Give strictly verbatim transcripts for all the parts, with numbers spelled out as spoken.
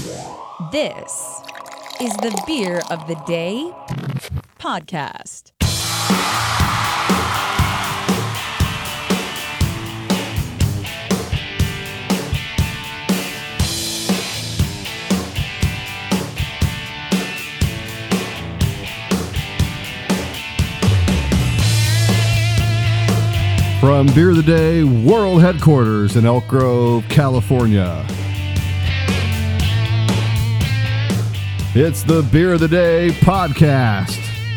This is the Beer of the Day podcast. From Beer of the Day World Headquarters in Elk Grove, California. It's the Beer of the Day podcast.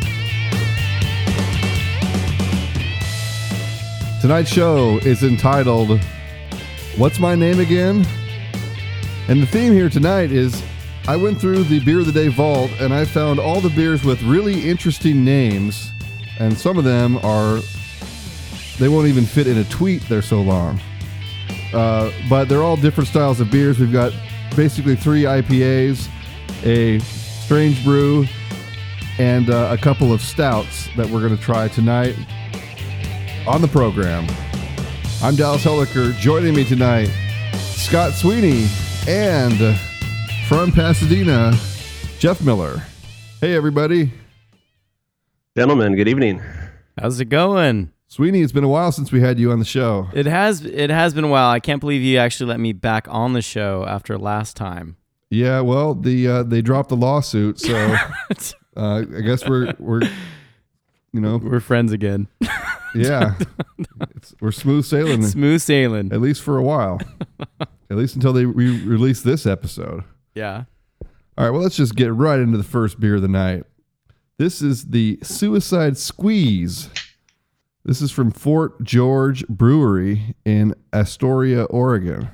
Tonight's show is entitled, What's My Name Again? And the theme here tonight is, I went through the Beer of the Day vault and I found all the beers with really interesting names, and some of them are, they won't even fit in a tweet, they're so long. Uh, but they're all different styles of beers. We've got basically three I P As, a strange brew, and uh, a couple of stouts that we're going to try tonight on the program. I'm Dallas Helliker. Joining me tonight, Scott Sweeney, and uh, from Pasadena, Jeff Miller. Hey, everybody. Gentlemen, good evening. How's it going? Sweeney, it's been a while since we had you on the show. It has it has been a while. I can't believe you actually let me back on the show after last time. Yeah, well, the uh, they dropped the lawsuit, so uh, I guess we're we're you know We're friends again. Yeah, it's, we're smooth sailing. Smooth sailing. At least for a while. At least until they re- release this episode. Yeah. All right, well, let's just get right into the first beer of the night. This is the Suicide Squeeze. This is from Fort George Brewery in Astoria, Oregon.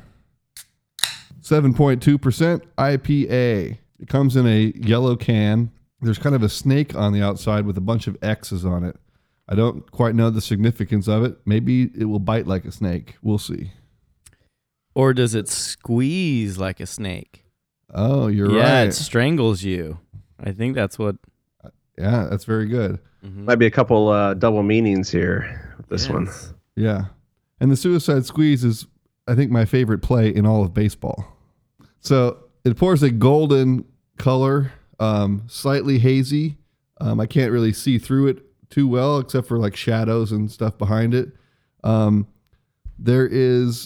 seven point two percent I P A. It comes in a yellow can. There's kind of a snake on the outside with a bunch of X's on it. I don't quite know the significance of it. Maybe it will bite like a snake. We'll see. Or does it squeeze like a snake? Oh, you're yeah, right. Yeah, it strangles you. I think that's what... Yeah, that's very good. Mm-hmm. Might be a couple uh, double meanings here with this yes. one. Yeah. And the Suicide Squeeze is, I think, my favorite play in all of baseball. So it pours a golden color, um, slightly hazy. Um, I can't really see through it too well, except for like shadows and stuff behind it. Um, there is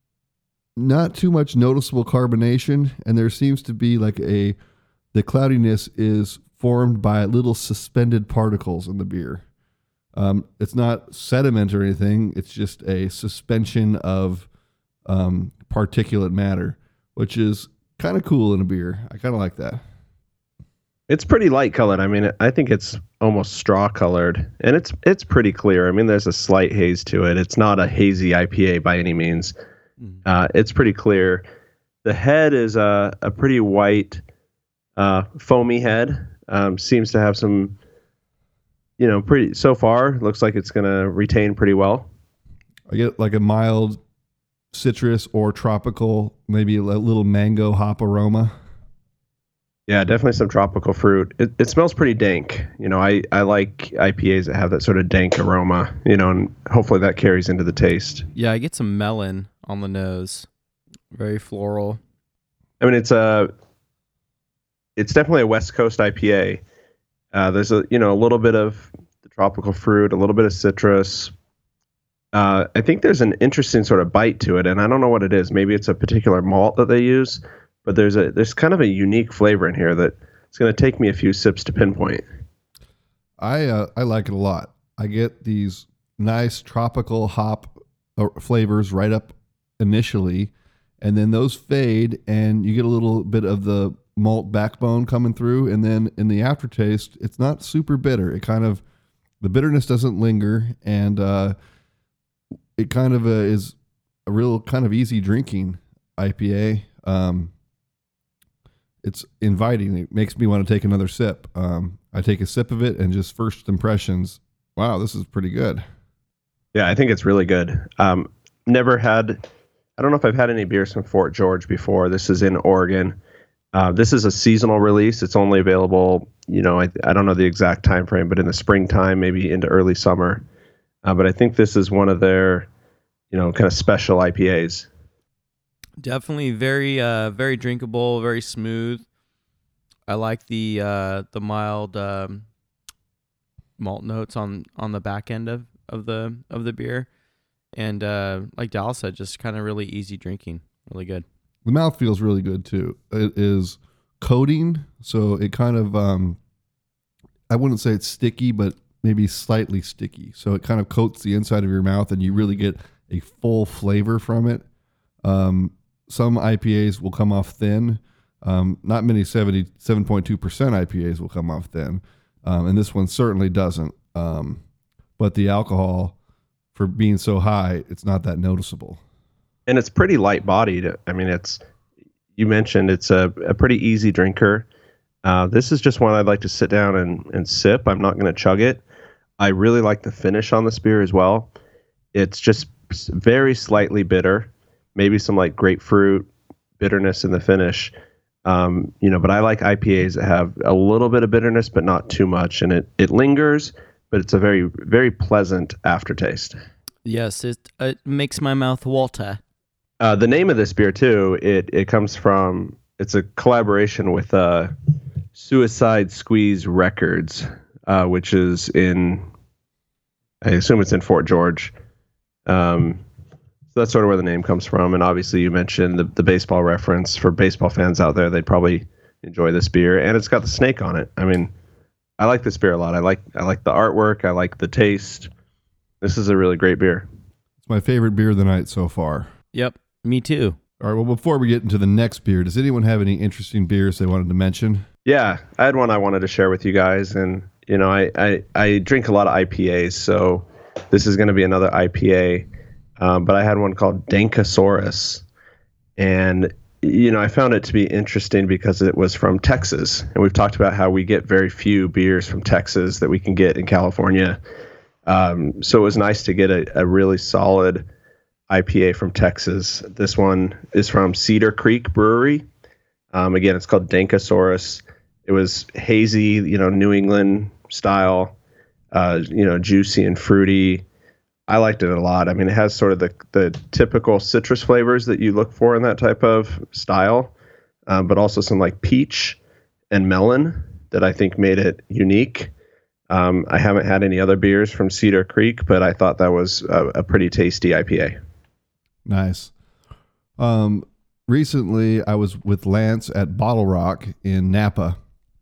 not too much noticeable carbonation, and there seems to be like a, the cloudiness is formed by little suspended particles in the beer. Um, it's not sediment or anything. It's just a suspension of um, particulate matter, which is kind of cool in a beer. I kind of like that. It's pretty light colored. I mean, I think it's almost straw colored, and it's it's pretty clear. I mean, there's a slight haze to it. It's not a hazy I P A by any means. Uh, it's pretty clear. The head is a, a pretty white, uh, foamy head. Um, seems to have some, you know, pretty, so far, looks like it's going to retain pretty well. I get like a mild citrus or tropical, maybe a little mango hop aroma. Yeah, definitely some tropical fruit. It, it smells pretty dank. You know, I, I like I P As that have that sort of dank aroma, you know, and hopefully that carries into the taste. Yeah, I get some melon on the nose. Very floral. I mean, it's a, it's definitely a West Coast I P A. Uh, there's a, you know, a little bit of the tropical fruit, a little bit of citrus. Uh, I think there's an interesting sort of bite to it, and I don't know what it is. Maybe it's a particular malt that they use, but there's a there's kind of a unique flavor in here that it's going to take me a few sips to pinpoint. I uh, I like it a lot. I get these nice tropical hop uh, flavors right up initially, and then those fade, and you get a little bit of the malt backbone coming through, and then in the aftertaste, it's not super bitter. It kind of, the bitterness doesn't linger, and uh, it kind of uh, is a real kind of easy drinking I P A. Um, it's inviting. It makes me want to take another sip. Um, I take a sip of it, and just first impressions, wow, this is pretty good. Yeah, I think it's really good. Um, never had, I don't know if I've had any beers from Fort George before. This is in Oregon. Uh, this is a seasonal release. It's only available, you know, I, I don't know the exact time frame, but in the springtime, maybe into early summer. Uh, but I think this is one of their, you know, kind of special I P As. Definitely very uh very drinkable, very smooth. I like the uh the mild um, malt notes on on the back end of of the of the beer, and uh like Dallas said, just kind of really easy drinking, really good. The mouth feels really good too. It is coating, so it kind of um I wouldn't say it's sticky, but maybe slightly sticky. So it kind of coats the inside of your mouth, and you really get a full flavor from it. Um, some I P As will come off thin. Um, not many seventy-seven point two percent I P As will come off thin, um, and this one certainly doesn't. Um, but the alcohol, for being so high, it's not that noticeable. And it's pretty light bodied. I mean, it's, you mentioned it's a, a pretty easy drinker. Uh, this is just one I'd like to sit down and, and sip. I'm not going to chug it. I really like the finish on this beer as well. It's just very slightly bitter, maybe some like grapefruit bitterness in the finish. Um, you know, but I like I P As that have a little bit of bitterness, but not too much. And it, it lingers, but it's a very, very pleasant aftertaste. Yes, it, it makes my mouth water. Uh, the name of this beer too, it, it comes from, it's a collaboration with, uh, Suicide Squeeze Records, uh, which is in, I assume it's in Fort George. Um, so that's sort of where the name comes from. And obviously you mentioned the, the baseball reference. For baseball fans out there, they'd probably enjoy this beer. And it's got the snake on it. I mean, I like this beer a lot. I like I like the artwork. I like the taste. This is a really great beer. It's my favorite beer of the night so far. Yep, me too. All right, well, before we get into the next beer, does anyone have any interesting beers they wanted to mention? Yeah, I had one I wanted to share with you guys. And, you know, I, I, I drink a lot of I P As, so this is going to be another I P A. Um, but I had one called Dankosaurus. And, you know, I found it to be interesting because it was from Texas. And we've talked about how we get very few beers from Texas that we can get in California. Um, so it was nice to get a, a really solid I P A from Texas. This one is from Cedar Creek Brewery. Um, again, it's called Dankosaurus. It was hazy, you know, New England style, uh, you know, juicy and fruity. I liked it a lot. I mean, it has sort of the, the typical citrus flavors that you look for in that type of style, um, but also some like peach and melon that I think made it unique. Um, I haven't had any other beers from Cedar Creek, but I thought that was a, a pretty tasty I P A. Nice. Um, recently, I was with Lance at Bottle Rock in Napa.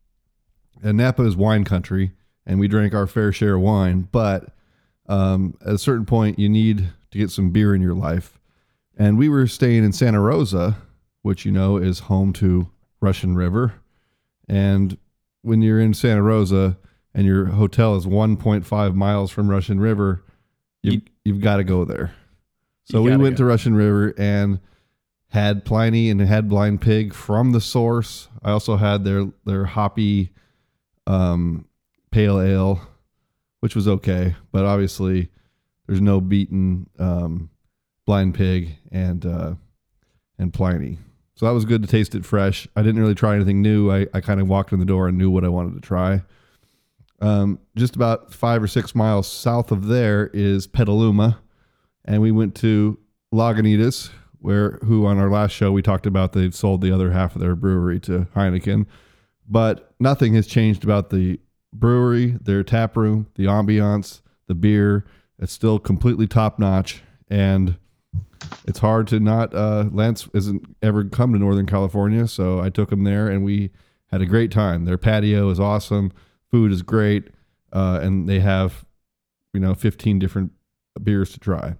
And Napa is wine country, and we drank our fair share of wine, but um, at a certain point, you need to get some beer in your life. And we were staying in Santa Rosa, which you know is home to Russian River. And when you're in Santa Rosa and your hotel is one point five miles from Russian River, you, you, you've got to go there. So we went go. to Russian River and had Pliny and had Blind Pig from the source. I also had their their hoppy um, pale ale, which was okay, but obviously there's no beating um, Blind Pig and uh, and Pliny. So that was good to taste it fresh. I didn't really try anything new. I, I kind of walked in the door and knew what I wanted to try. Um, just about five or six miles south of there is Petaluma, and we went to Lagunitas, where who on our last show we talked about they've sold the other half of their brewery to Heineken, but nothing has changed about the brewery, their tap room, the ambiance, the beer. It's still completely top notch, and it's hard to not. Uh, Lance hasn't ever come to Northern California, so I took him there, and we had a great time. Their patio is awesome, food is great, uh, and they have, you know, fifteen different beers to try.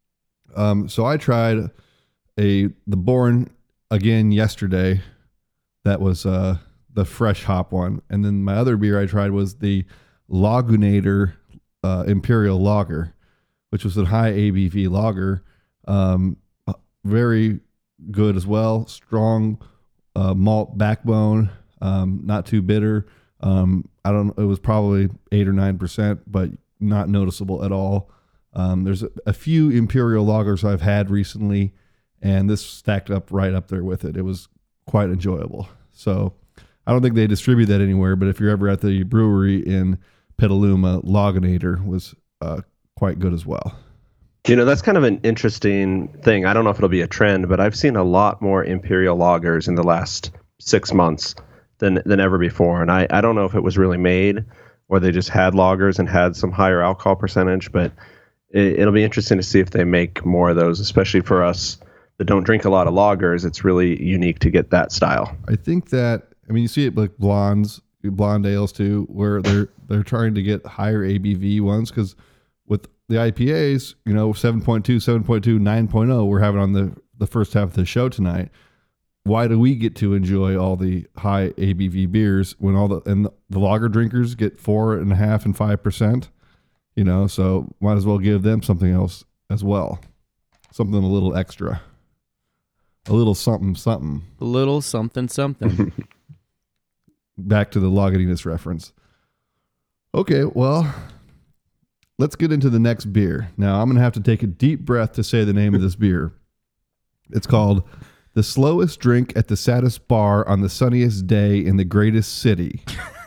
Um, so I tried a the Born again yesterday. That was uh, the fresh hop one, and then my other beer I tried was the Lagunator uh, Imperial Lager, which was a high A B V lager. Um, very good as well. Strong uh, malt backbone, um, not too bitter. Um, I don't. It was probably eight or nine percent, but not noticeable at all. Um, there's a, a few Imperial lagers I've had recently, and this stacked up right up there with it. It was quite enjoyable. So I don't think they distribute that anywhere, but if you're ever at the brewery in Petaluma, Lagunator was uh, quite good as well. You know, that's kind of an interesting thing. I don't know if it'll be a trend, but I've seen a lot more Imperial lagers in the last six months than than ever before. And I, I don't know if it was really made or they just had lagers and had some higher alcohol percentage, but it, it'll be interesting to see if they make more of those, especially for us that don't drink a lot of lagers. It's really unique to get that style. I think that, I mean, you see it like blondes, blonde ales too, where they're they're trying to get higher A B V ones, because with the I P As, you know, seven point two, seven point two, nine point oh we're having on the, the first half of the show tonight. Why do we get to enjoy all the high A B V beers when all the, and the, the lager drinkers get four and a half and five percent, you know, so might as well give them something else as well. Something a little extra. A little something, something. A little something, something. Back to the Lagunitas reference. Okay, well, let's get into the next beer. Now, I'm going to have to take a deep breath to say the name of this beer. It's called The Slowest Drink at the Saddest Bar on the Sunniest Day in the Greatest City.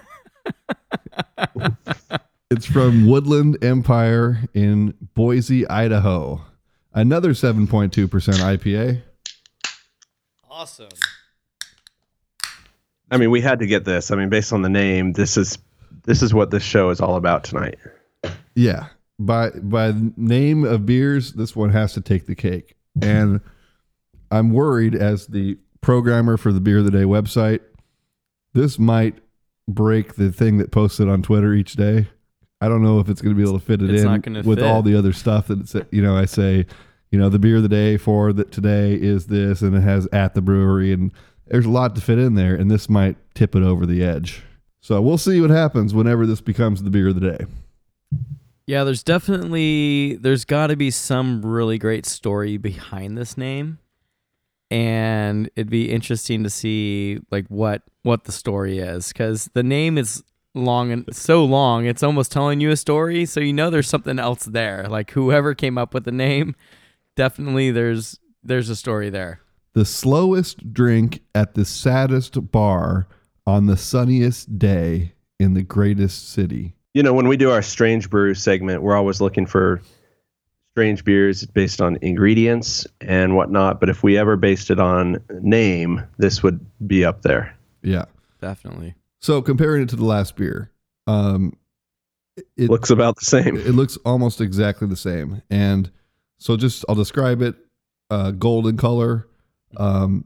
It's from Woodland Empire in Boise, Idaho. Another seven point two percent I P A. Awesome. I mean, we had to get this. I mean, based on the name, this is this is what this show is all about tonight. Yeah. By by name of beers, this one has to take the cake. And I'm worried, as the programmer for the Beer of the Day website, this might break the thing that posted on Twitter each day. I don't know if it's going to be able to fit it It's in not gonna with fit. all the other stuff that it's, you know, I say, you know, the beer of the day for that today is this, and it has at the brewery, and there's a lot to fit in there, and this might tip it over the edge. So we'll see what happens whenever this becomes the beer of the day. Yeah, there's definitely, there's got to be some really great story behind this name. And it'd be interesting to see like what, what the story is, because the name is long and so long, it's almost telling you a story. So, you know, there's something else there. Like whoever came up with the name, definitely there's, there's a story there. The slowest drink at the saddest bar on the sunniest day in the greatest city. You know, when we do our Strange Brew segment, we're always looking for strange beers based on ingredients and whatnot. But if we ever based it on name, this would be up there. Yeah. Definitely. So comparing it to the last beer, um, it Looks about the same. It looks almost exactly the same. And so just, I'll describe it, uh, golden color, um,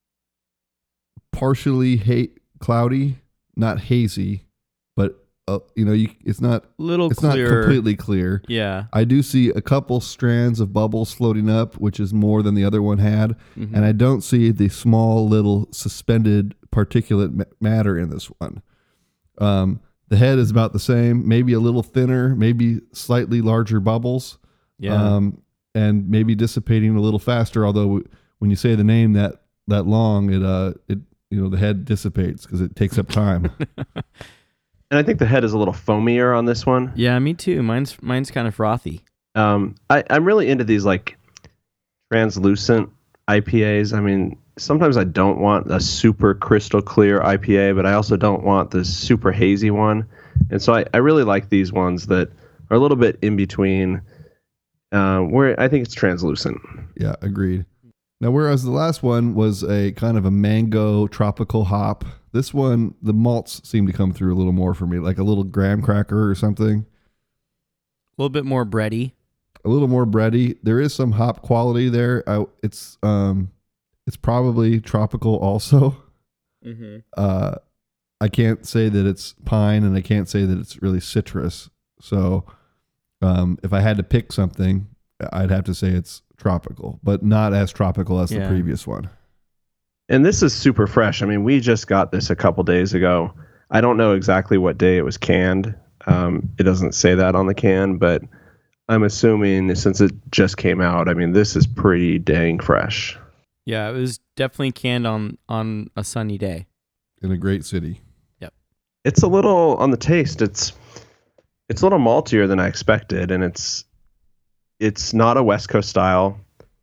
partially ha- cloudy, not hazy, but uh, you know, you, it's not, Little it's clearer. not completely clear. Yeah. I do see a couple strands of bubbles floating up, which is more than the other one had. Mhm. And I don't see the small little suspended particulate ma- matter in this one. Um, the head is about the same, maybe a little thinner, maybe slightly larger bubbles. Yeah. Um, and maybe dissipating a little faster. Although when you say the name that, that long, it, uh, it, you know, the head dissipates because it takes up time. And I think the head is a little foamier on this one. Yeah, me too. Mine's mine's kind of frothy. Um, I, I'm really into these like translucent I P As. I mean, sometimes I don't want a super crystal clear I P A, but I also don't want the super hazy one. And so I, I really like these ones that are a little bit in between, uh, where I think it's translucent. Yeah, agreed. Now, whereas the last one was a kind of a mango tropical hop, this one, the malts seem to come through a little more for me, like a little graham cracker or something. A little bit more bready. A little more bready. There is some hop quality there. I, it's um, it's probably tropical also. Mm-hmm. Uh, I can't say that it's pine, and I can't say that it's really citrus. So, um, if I had to pick something, I'd have to say it's tropical, but not as tropical as Yeah. the previous one. And this is super fresh. I mean, we just got this a couple days ago. I don't know exactly what day it was canned. Um, it doesn't say that on the can, but I'm assuming since it just came out, I mean, this is pretty dang fresh. Yeah, it was definitely canned on on a sunny day. In a great city. It's a little on the taste. It's it's a little maltier than I expected, and it's it's not a West Coast style,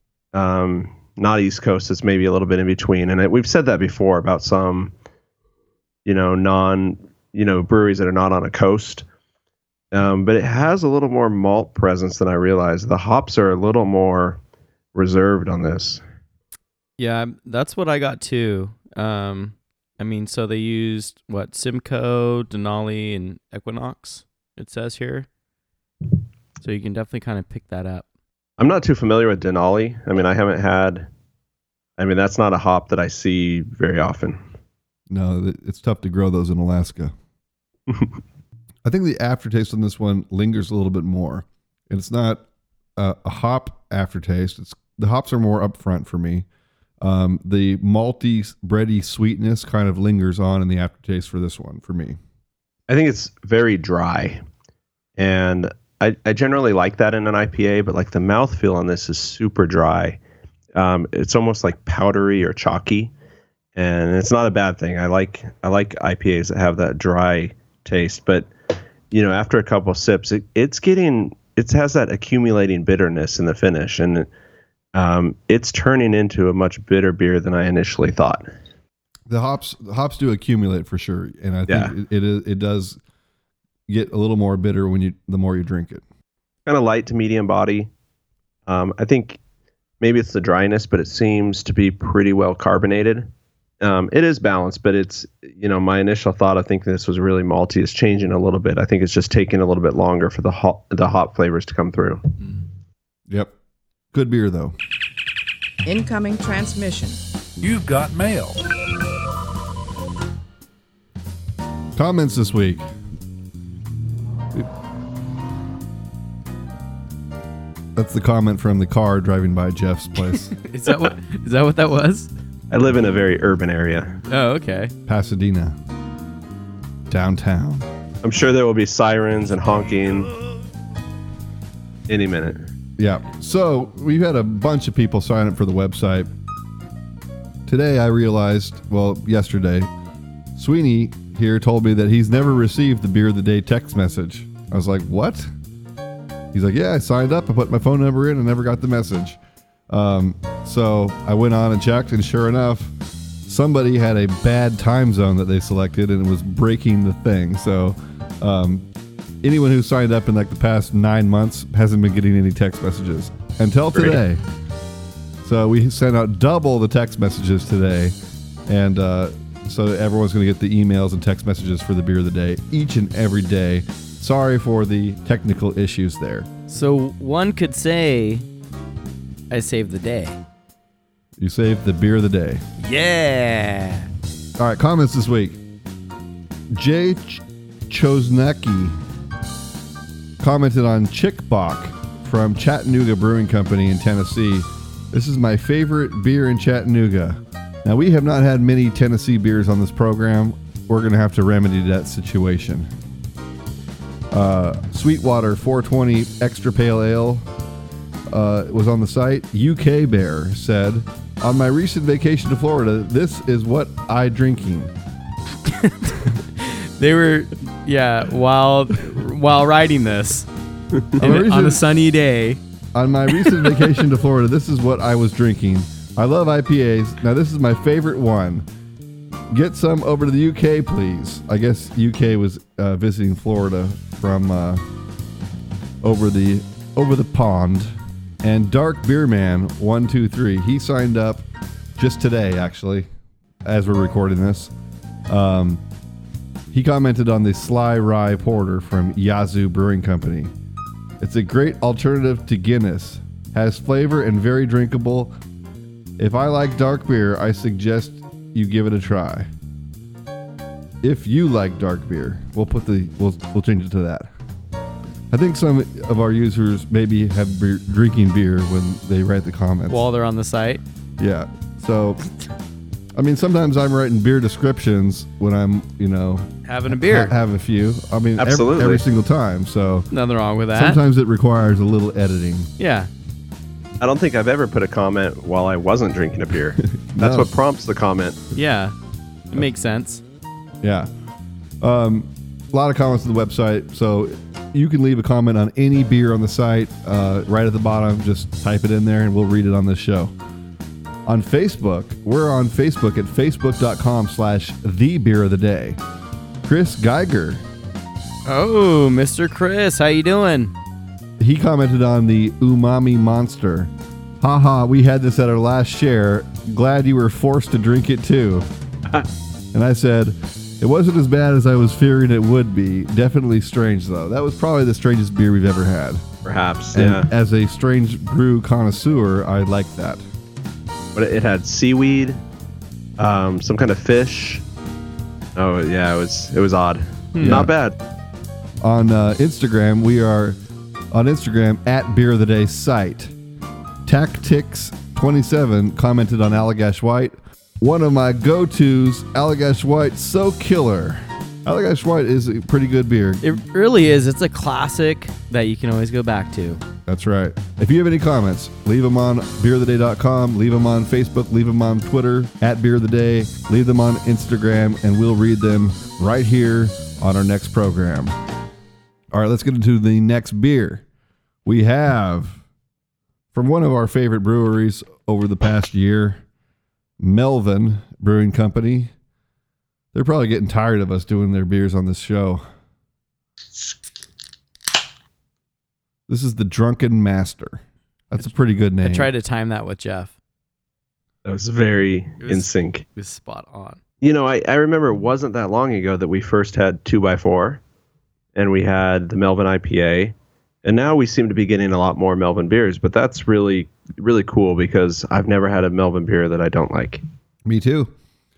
um, not East Coast. It's maybe a little bit in between. And it, we've said that before about some, you know, non, you know, breweries that are not on a coast. Um, but it has a little more malt presence than I realized. The hops are a little more reserved on this. Yeah, that's what I got too. Um, I mean, so they used what Simcoe, Denali, and Equinox. It says here, so you can definitely kind of pick that up. I'm not too familiar with Denali. I mean, I haven't had. I mean, that's not a hop that I see very often. No, it's tough to grow those in Alaska. I think the aftertaste on this one lingers a little bit more. And it's not a, a hop aftertaste. It's the hops are more upfront for me. Um, the malty, bready sweetness kind of lingers on in the aftertaste for this one for me. I think it's very dry. And I, I generally like that in an I P A, but like the mouthfeel on this is super dry. Um, it's almost like powdery or chalky. And it's not a bad thing. I like I like I P As that have that dry taste, but you know, after a couple of sips, it, it's getting it has that accumulating bitterness in the finish, and um, it's turning into a much bitter beer than I initially thought. The hops the hops do accumulate for sure, and I think Yeah. it, it is it does get a little more bitter when you the more you drink it. Kind of light to medium body. Um, I think maybe it's the dryness, but it seems to be pretty well carbonated. Um, it is balanced, but it's, you know, my initial thought, I think this was really malty, is changing a little bit. I think it's just taking a little bit longer for the hop, the hop flavors to come through. Yep. Good beer, though. Incoming transmission. You've got mail. Comments this week. That's the comment from the car driving by Jeff's place. Is that what? Is that what that was? I live in a very urban area. Oh, okay. Pasadena. Downtown. I'm sure there will be sirens and honking any minute. Yeah. So we've had a bunch of people sign up for the website. Today I realized, well, yesterday, Sweeney here told me that he's never received the Beer of the Day text message. I was like, what? He's like, yeah, I signed up. I put my phone number in and never got the message. Um, so I went on and checked, and sure enough, somebody had a bad time zone that they selected, and it was breaking the thing. So um, anyone who signed up in like the past nine months hasn't been getting any text messages until today. So we sent out double the text messages today, and uh, so everyone's going to get the emails and text messages for the Beer of the Day each and every day. Sorry for the technical issues there. So one could say, I saved the day. You saved the Beer of the Day. Yeah. All right, comments this week. Jay Ch- Chosnecki commented on Chick Bach from Chattanooga Brewing Company in Tennessee. This is my favorite beer in Chattanooga. Now, we have not had many Tennessee beers on this program. We're going to have to remedy that situation. Uh, Sweetwater four twenty Extra Pale Ale uh, was on the site. U K Bear said, on my recent vacation to Florida, this is what I drinking. They were, yeah, while while writing this in On, a- recent- on a sunny day. on my recent vacation to Florida, this is what I was drinking. I love I P As. Now, this is my favorite one. Get some over to the U K, please. I guess U K was uh, visiting Florida from uh, over the over the pond. And Dark Beer Man one two three, he signed up just today, actually, as we're recording this. Um, he commented on the Sly Rye Porter from Yazoo Brewing Company. It's a great alternative to Guinness. Has flavor and very drinkable. If I like dark beer, I suggest you give it a try. If you like dark beer, we'll put the we'll we'll change it to that. I think some of our users maybe have beer, drinking beer when they write the comments. While they're on the site. Yeah. So, I mean, sometimes I'm writing beer descriptions when I'm, you know, Having a beer. ha- have a few. I mean, every, Absolutely. every single time. So Nothing wrong with that. sometimes it requires a little editing. Yeah. I don't think I've ever put a comment while I wasn't drinking a beer. That's No. what prompts the comment. Yeah. It makes sense. Yeah. Um, a lot of comments on the website. So you can leave a comment on any beer on the site uh, right at the bottom. Just type it in there and we'll read it on this show. On Facebook, we're on Facebook at facebook.com slash the beer of the day. Chris Geiger Oh, Mister Chris, how you doing? He commented on the Umami Monster. Haha, we had this at our last share. Glad you were forced to drink it too. And I said, it wasn't as bad as I was fearing it would be. Definitely strange though. That was probably the strangest beer we've ever had. Perhaps, And yeah. as a strange brew connoisseur, I like that. But it had seaweed, um, some kind of fish. Oh yeah, it was it was odd. Yeah. Not bad. On uh, Instagram, we are on Instagram at Beer of the Day site. Tactics twenty-seven commented on Allagash White. One of my go-tos, Allagash White, so killer. Allagash White is a pretty good beer. It really is. It's a classic that you can always go back to. That's right. If you have any comments, leave them on beer of the day dot com, leave them on Facebook, leave them on Twitter, at Beer of the Day, leave them on Instagram, and we'll read them right here on our next program. All right, let's get into the next beer. We have, from one of our favorite breweries over the past year, Melvin Brewing Company. They're probably getting tired of us doing their beers on this show. This is the Drunken Master. That's a pretty good name. I tried to time that with Jeff. That was very It was- in sync. It was spot on. You know, I, I remember it wasn't that long ago that we first had two by four, and we had the Melvin I P A, and now we seem to be getting a lot more Melvin beers. But that's really, really cool because I've never had a Melvin beer that I don't like. Me too.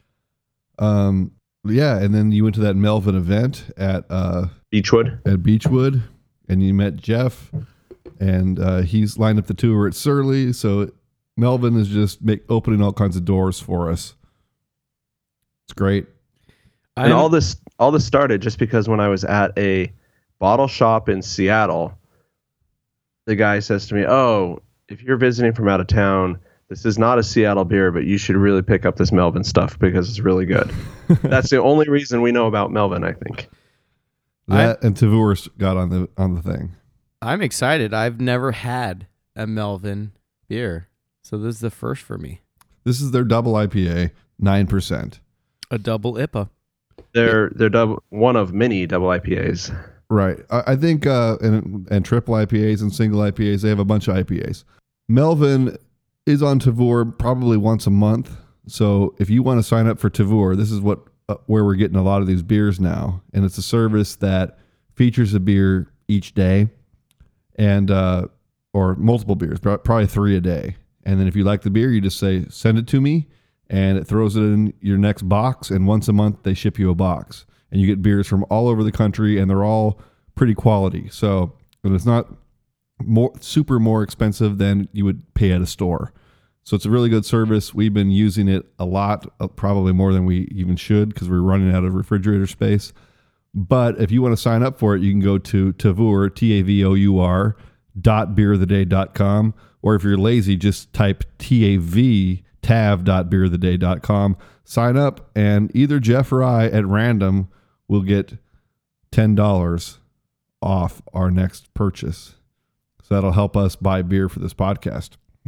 Um, yeah, and then you went to that Melvin event at uh, Beechwood. at Beechwood, and you met Jeff, and uh, he's lined up the tour at Surly. So Melvin is just make, opening all kinds of doors for us. It's great. And I'm- all this all this started just because when I was at a bottle shop in Seattle, the guy says to me, "Oh, if you're visiting from out of town, this is not a Seattle beer, but you should really pick up this Melvin stuff because it's really good." That's the only reason we know about Melvin, I think. That and Tavour got on the on the thing. I'm excited. I've never had a Melvin beer, so this is the first for me. This is their double I P A, nine percent. A double I P A. They're they're double, one of many double I P As. Right. I, I think uh, and and triple I P As and single I P As, they have a bunch of I P As. Melvin is on Tavour probably once a month. So if you want to sign up for Tavour, this is what uh, where we're getting a lot of these beers now, and it's a service that features a beer each day, and uh, or multiple beers, probably three a day. And then if you like the beer, you just say send it to me, and it throws it in your next box. And once a month, they ship you a box, and you get beers from all over the country, and they're all pretty quality. So and it's not more super more expensive than you would pay at a store. So it's a really good service. We've been using it a lot, uh, probably more than we even should because we're running out of refrigerator space. But if you want to sign up for it, you can go to Tavour, T A V O U R, dot beer of the day dot com. Or if you're lazy, just type T A V, tav dot beer of the day dot com. Sign up, and either Jeff or I at random will get ten dollars off our next purchase. So that'll help us buy beer for this podcast.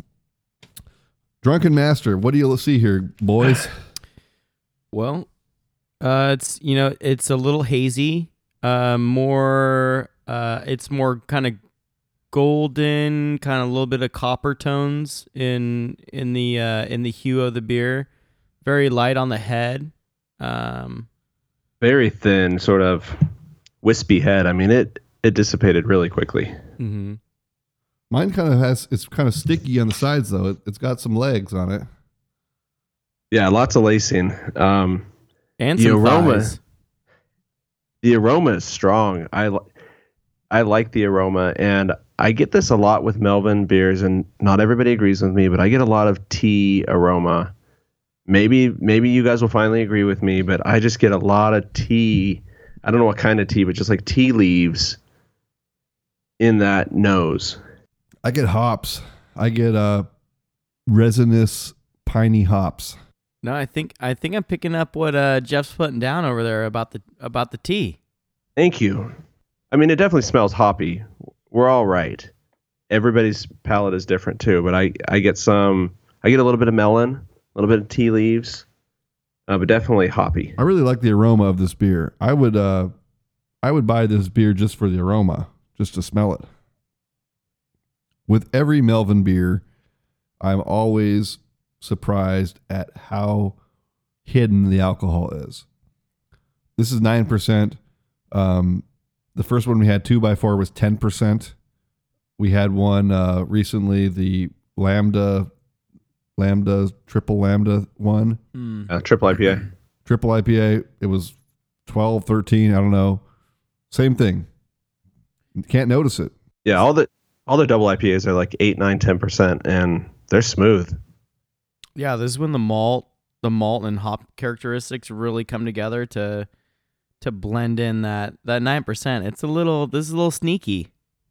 Drunken Master, what do you see here, boys? Well, uh, it's you know it's a little hazy, uh, more uh, it's more kind of golden, kind of a little bit of copper tones in in the uh, in the hue of the beer. Very light on the head. Um, Very thin, sort of wispy head. I mean, it it dissipated really quickly. mm-hmm. Mine kind of has, it's kind of sticky on the sides though. It, it's got some legs on it. Yeah, lots of lacing. Um, And The some aroma. thighs. the aroma is strong. I li- I like the aroma, and I get this a lot with Melvin beers, and not everybody agrees with me, but I get a lot of tea aroma. Maybe maybe you guys will finally agree with me, but I just get a lot of tea. I don't know what kind of tea, but just like tea leaves in that nose. I get hops. I get uh, resinous, piney hops. No, I think I think I'm picking up what uh, Jeff's putting down over there about the about the tea. Thank you. I mean, it definitely smells hoppy. We're all right. Everybody's palate is different too, but I, I get some, I get a little bit of melon, a little bit of tea leaves, uh, but definitely hoppy. I really like the aroma of this beer. I would, uh, I would buy this beer just for the aroma, just to smell it. With every Melvin beer, I'm always surprised at how hidden the alcohol is. This is nine percent. Um, the first one we had, two by four, was ten percent. We had one uh, recently, the Lambda, Lambda, Triple Lambda one. Mm. Uh, triple I P A. Triple I P A, it was twelve, thirteen, I don't know. Same thing. You can't notice it. Yeah, all the all the double I P As are like eight, nine, ten percent, and they're smooth. Yeah, this is when the malt, the malt and hop characteristics really come together to to blend in that that nine percent. It's a little, this is a little sneaky.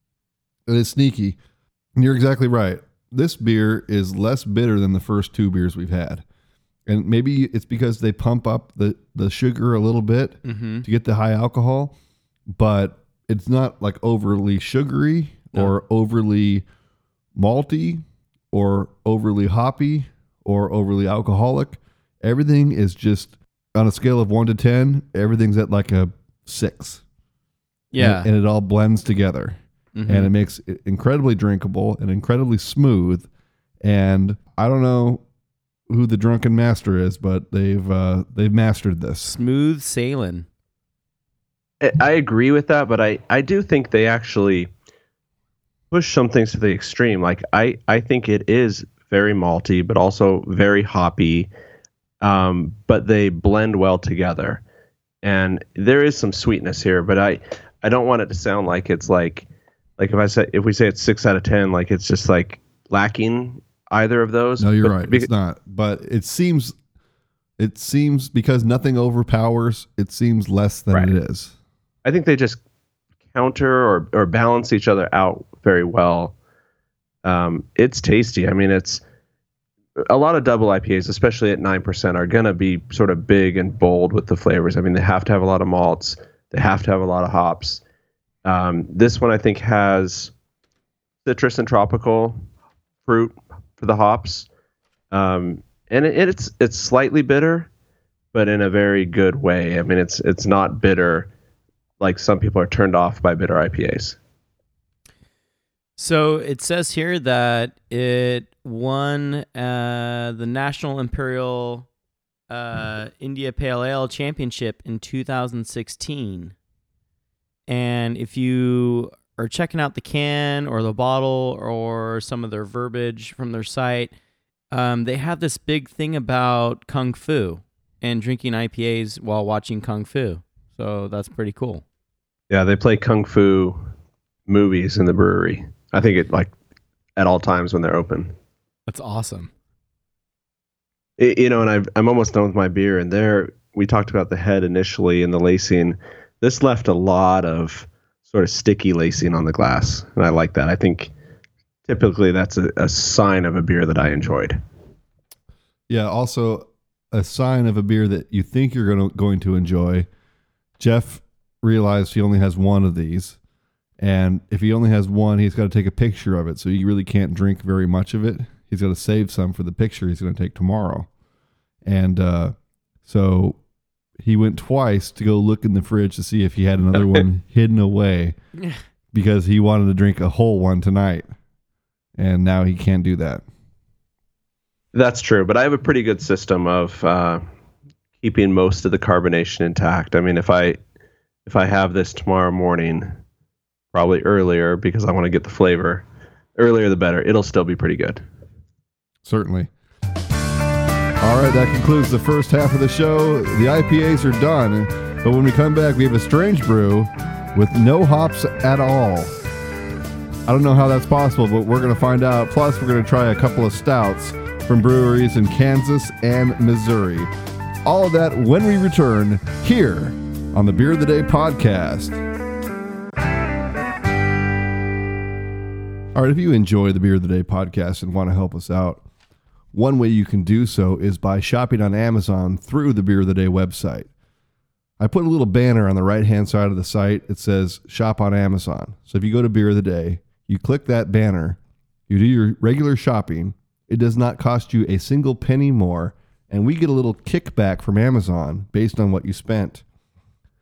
It is sneaky. And you're exactly right. This beer is less bitter than the first two beers we've had. And maybe it's because they pump up the, the sugar a little bit Mm-hmm. to get the high alcohol, but it's not like overly sugary No. or overly malty or overly hoppy or overly alcoholic. Everything is just on a scale of one to ten, everything's at like a six. Yeah. And, and it all blends together. Mhm. And it makes it incredibly drinkable and incredibly smooth. And I don't know who the drunken master is, but they've uh, they've mastered this. Smooth sailing. I, I agree with that, but I, I do think they actually push some things to the extreme. Like I, I think it is very malty, but also very hoppy. Um, but they blend well together. And there is some sweetness here, but I, I don't want it to sound like it's like like if I say if we say it's six out of ten, like it's just like lacking either of those. No, you're But right. beca- It's not. But it seems it seems because nothing overpowers, it seems less than Right. it is. I think they just counter or, or balance each other out very well. Um, it's tasty. I mean, it's a lot of double I P As, especially at nine percent, are going to be sort of big and bold with the flavors. I mean, they have to have a lot of malts. They have to have a lot of hops. Um, this one, I think, has citrus and tropical fruit for the hops. Um, and it, it's it's slightly bitter, but in a very good way. I mean, it's it's not bitter like some people are turned off by bitter I P As. So it says here that it won uh, the National Imperial uh, India Pale Ale Championship in two thousand sixteen. And if you are checking out the can or the bottle or some of their verbiage from their site, um, they have this big thing about Kung Fu and drinking I P As while watching Kung Fu. So that's pretty cool. Yeah, they play kung fu movies in the brewery. I think it like at all times when they're open. That's awesome. It, you know, and I've, I'm almost done with my beer. And there, we talked about the head initially and the lacing. This left a lot of sort of sticky lacing on the glass, and I like that. I think typically that's a, a sign of a beer that I enjoyed. Yeah, also a sign of a beer that you think you're gonna, going to enjoy. Jeff realized he only has one of these, and if he only has one, he's got to take a picture of it, so he really can't drink very much of it. He's got to save some for the picture he's going to take tomorrow. And uh, so he went twice to go look in the fridge to see if he had another one hidden away because he wanted to drink a whole one tonight, and now he can't do that. That's true, but I have a pretty good system of uh, keeping most of the carbonation intact. I mean, if I if I have this tomorrow morning, probably earlier because I want to get the flavor, earlier the better. It'll still be pretty good. Certainly. All right, that concludes the first half of the show. The I P As are done, but when we come back, we have a strange brew with no hops at all. I don't know how that's possible, but we're going to find out. Plus, we're going to try a couple of stouts from breweries in Kansas and Missouri. All of that when we return here on the Beer of the Day podcast. All right, if you enjoy the Beer of the Day podcast and want to help us out, one way you can do so is by shopping on Amazon through the Beer of the Day website. I put a little banner on the right-hand side of the site. It says shop on Amazon. So if you go to Beer of the Day, you click that banner, you do your regular shopping. It does not cost you a single penny more, and we get a little kickback from Amazon based on what you spent.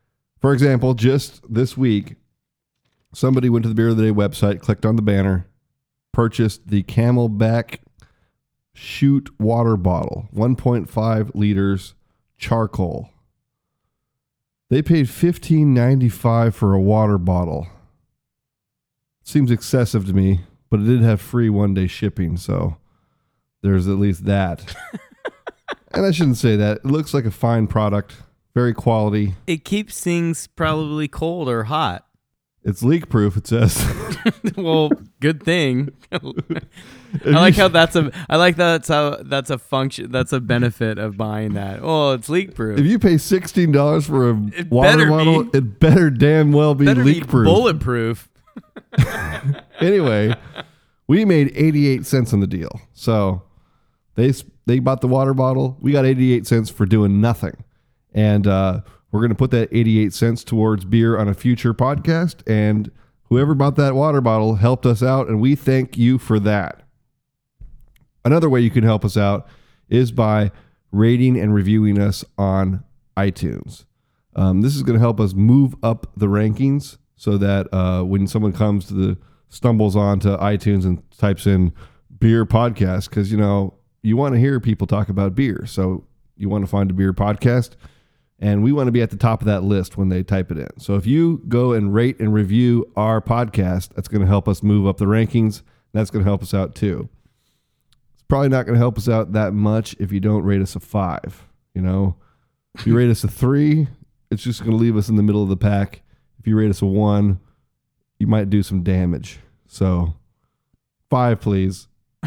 For example, just this week, somebody went to the Beer of the Day website, clicked on the banner, purchased the Camelback Shoot water bottle, one point five liters, charcoal. They paid fifteen ninety-five for a water bottle. Seems excessive to me, but it did have free one-day shipping, so there's at least that. And I shouldn't say that. It looks like a fine product, very quality. It keeps things probably cold or hot. It's leak-proof, it says. Well, good thing. I like how that's a. I like that's how that's a function. That's a benefit of buying that. Oh, it's leak proof. If you pay sixteen dollars for a It water better bottle, be- it better damn well be Better leak be proof. bulletproof. Anyway, we made eighty-eight cents on the deal. So they s- they bought the water bottle. We got eighty-eight cents for doing nothing. And uh, we're going to put that eighty-eight cents towards beer on a future podcast. And whoever bought that water bottle helped us out, and we thank you for that. Another way you can help us out is by rating and reviewing us on iTunes. Um, this is going to help us move up the rankings so that uh, when someone comes to the stumbles onto iTunes and types in beer podcast, because you know you want to hear people talk about beer, so you want to find a beer podcast, and we want to be at the top of that list when they type it in. So if you go and rate and review our podcast, that's going to help us move up the rankings. That's going to help us out too. Probably not going to help us out that much if you don't rate us a five. You know, if you rate us a three, it's just going to leave us in the middle of the pack. If you rate us a one, you might do some damage. So, five, please.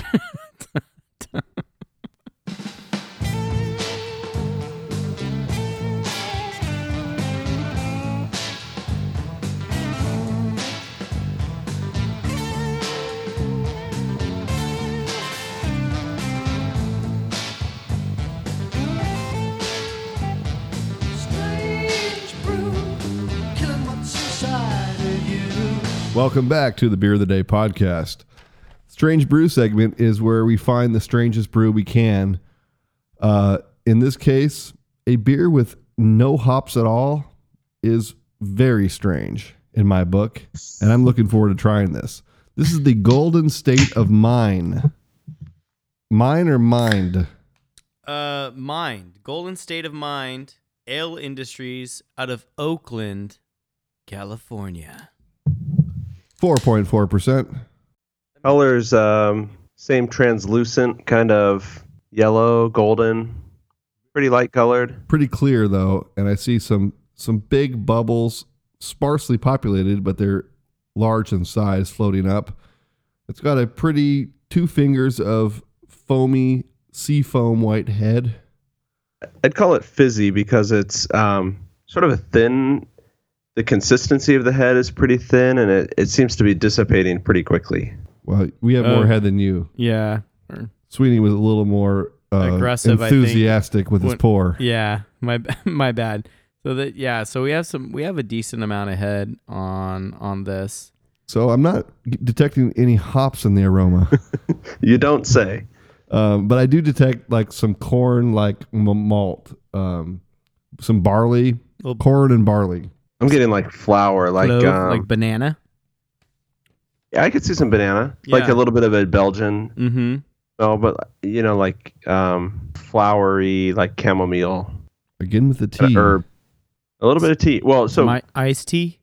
Welcome back to the Beer of the Day podcast. Strange Brew segment is where we find the strangest brew we can. Uh, in this case, a beer with no hops at all is very strange in my book, and I'm looking forward to trying this. This is the Golden State of Mine. Mine or Mind? Uh, Mind. Golden State of Mind. Ale Industries out of Oakland, California. four point four percent. Colors, um, same translucent, kind of yellow, golden, pretty light colored. Pretty clear though, and I see some some big bubbles, sparsely populated, but they're large in size, floating up. It's got a pretty two fingers of foamy sea foam white head. I'd call it fizzy because it's um, sort of a thin. The consistency of the head is pretty thin, and it, it seems to be dissipating pretty quickly. Well, we have Oh. more head than you. Yeah. Or- Sweeney was a little more uh, Aggressive, I think. enthusiastic with his When- pour. Yeah. My my bad. So that yeah. So we have some. We have a decent amount of head on on this. So I'm not g- detecting any hops in the aroma, You don't say. um, but I do detect like some corn, like m- malt, um, some barley, Little corn and barley. I'm getting like flour, like clove, um, like banana. yeah, I could see some banana, like Yeah. a little bit of a Belgian. Mm-hmm. No, but you know, like um, flowery, like chamomile Again with the uh, tea. herb, a little bit of tea. Well, so My iced tea.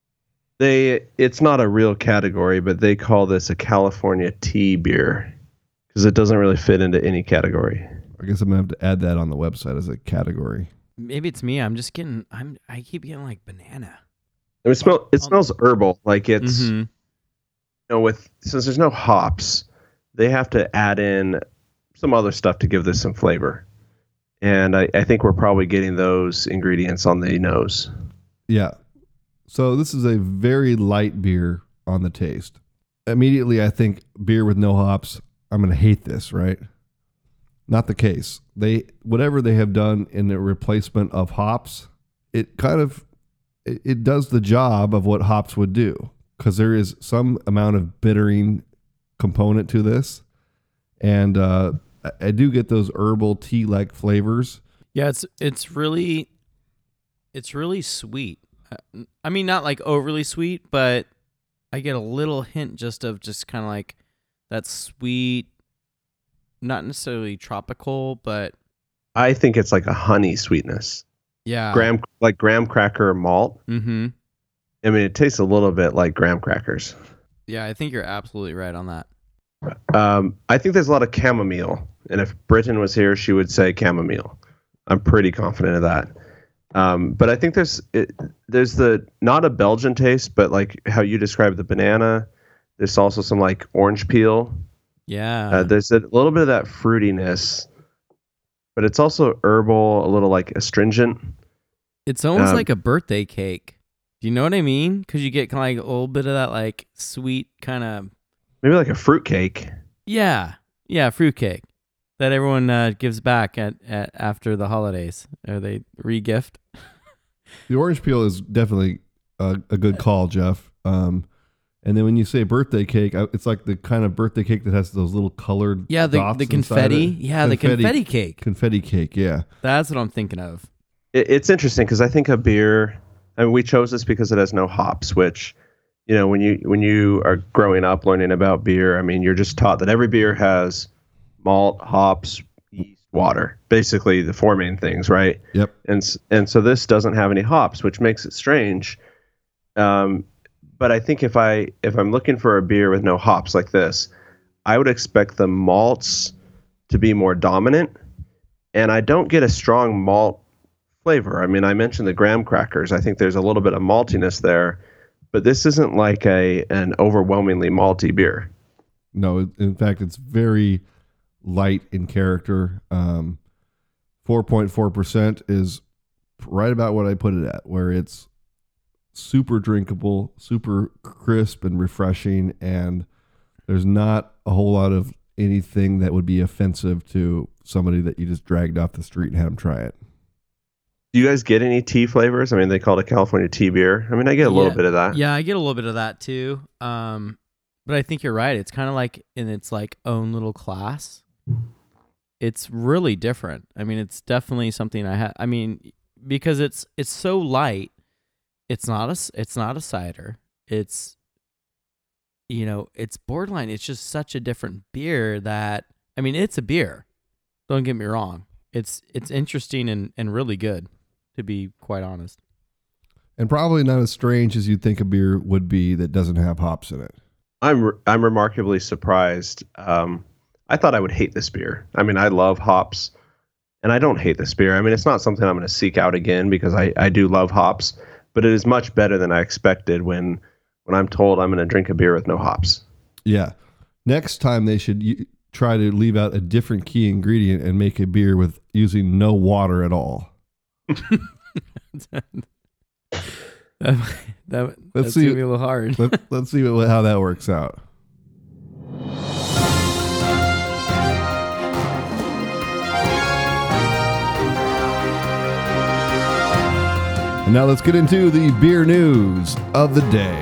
they it's not a real category, but they call this a California tea beer because it doesn't really fit into any category. I guess I'm gonna have to add that on the website as a category. Maybe it's me. I'm just getting. I'm. I keep getting like banana. I mean, it, smell, it smells herbal, like it's Mhm. you know, with since there's no hops, they have to add in some other stuff to give this some flavor. And I, I think we're probably getting those ingredients on the nose. Yeah. So this is a very light beer on the taste. Immediately, I think beer with no hops, I'm going to hate this, right? Not the case. They whatever they have done in the replacement of hops, it kind of it, it does the job of what hops would do, because there is some amount of bittering component to this, and uh, I, I do get those herbal tea like flavors. Yeah, it's it's really, it's really sweet. I mean, not like overly sweet, but I get a little hint just of just kind of like that sweet, not necessarily tropical, but I think it's like a honey sweetness. yeah, Graham, like graham cracker malt. Mm-hmm. I mean, it tastes a little bit like graham crackers. Yeah, I think you're absolutely right on that. Um, I think there's a lot of chamomile, and if Britton was here, she would say chamomile. I'm pretty confident of that. Um, but I think there's it, there's the not a Belgian taste, but like how you described the banana. There's also some like orange peel. Yeah, Uh, there's a little bit of that fruitiness, but it's also herbal, a little like astringent. it's almost um, like a birthday cake. Do you know what I mean? Because you get kind of like a little bit of that like sweet kind of Maybe like a fruit cake. yeah, yeah, fruitcake that everyone uh, gives back at, at after the holidays, or they re-gift. The orange peel is definitely a, a good call, Jeff. Um, and then when you say birthday cake, I- it's like the kind of birthday cake that has those little colored Yeah, the dots the inside confetti. it. Yeah, the confetti cake. Confetti cake, yeah. That's what I'm thinking of. It, it's interesting because I think a beer. I mean, we chose this because it has no hops, which, you know, when you when you are growing up learning about beer, I mean, you're just taught that every beer has malt, hops, yeast, water, basically the four main things, right? Yep. And s- and so this doesn't have any hops, which makes it strange. Um, but I think if I if I'm looking for a beer with no hops like this, I would expect the malts to be more dominant, and I don't get a strong malt flavor. I mean, I mentioned the graham crackers. I think there's a little bit of maltiness there, but this isn't like a an overwhelmingly malty beer. No, in fact, it's very light in character. Um, four point four percent is right about what I put it at, where it's super drinkable, super crisp and refreshing, and there's not a whole lot of anything that would be offensive to somebody that you just dragged off the street and had them try it. Do you guys get any tea flavors? I mean, they call it a California tea beer. I mean, I get a little Yeah. bit of that. Yeah, I get a little bit of that too. Um, but I think you're right. It's kind of like in its like own little class. It's really different. I mean, it's definitely something I had. I mean, because it's it's so light. It's not a s- it's not a cider. It's you know, it's borderline. It's just such a different beer that I mean, it's a beer. Don't get me wrong. It's it's interesting and, and really good, to be quite honest. And probably not as strange as you'd think a beer would be that doesn't have hops in it. I'm re- I'm remarkably surprised. Um, I thought I would hate this beer. I mean, I love hops, and I don't hate this beer. I mean, it's not something I'm going to seek out again because I, I do love hops, but it is much better than I expected when when I'm told I'm going to drink a beer with no hops. Yeah. Next time they should u- try to leave out a different key ingredient and make a beer with using no water at all. that that, that Let's that's see- gonna be a little hard. Let, let's see what, how that works out. And now let's get into the beer news of the day.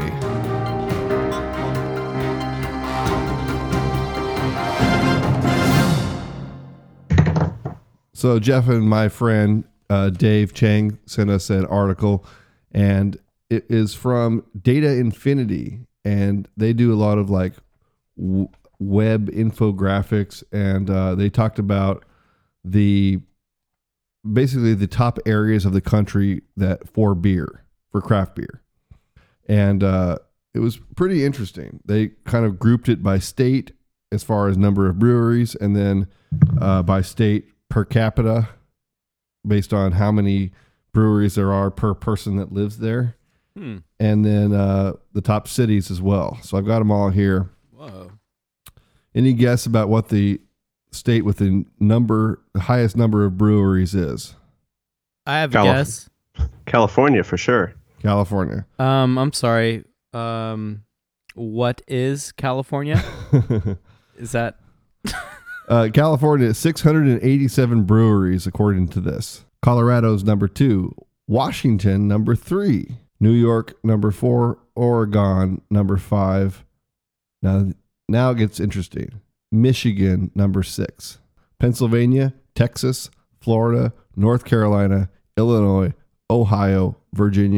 So Jeff and my friend uh, Dave Chang sent us an article, and it is from Data Infinity, and they do a lot of like w- web infographics, and uh, they talked about the basically the top areas of the country that for beer, for craft beer, and uh, it was pretty interesting. They kind of grouped it by state as far as number of breweries, and then uh, by state per capita, based on how many breweries there are per person that lives there. Hmm. And then uh, the top cities as well. So I've got them all here. Whoa. Any guess about what the state with the number, the highest number of breweries is? I have a Calif- guess. California for sure. California. Um, I'm sorry. Um, what is California? Is that uh, California, six hundred eighty-seven breweries, according to this. Colorado's number two. Washington, number three. New York, number four. Oregon, number five. Now, now it gets interesting. Michigan, number six. Pennsylvania, Texas, Florida, North Carolina, Illinois, Ohio, Virginia,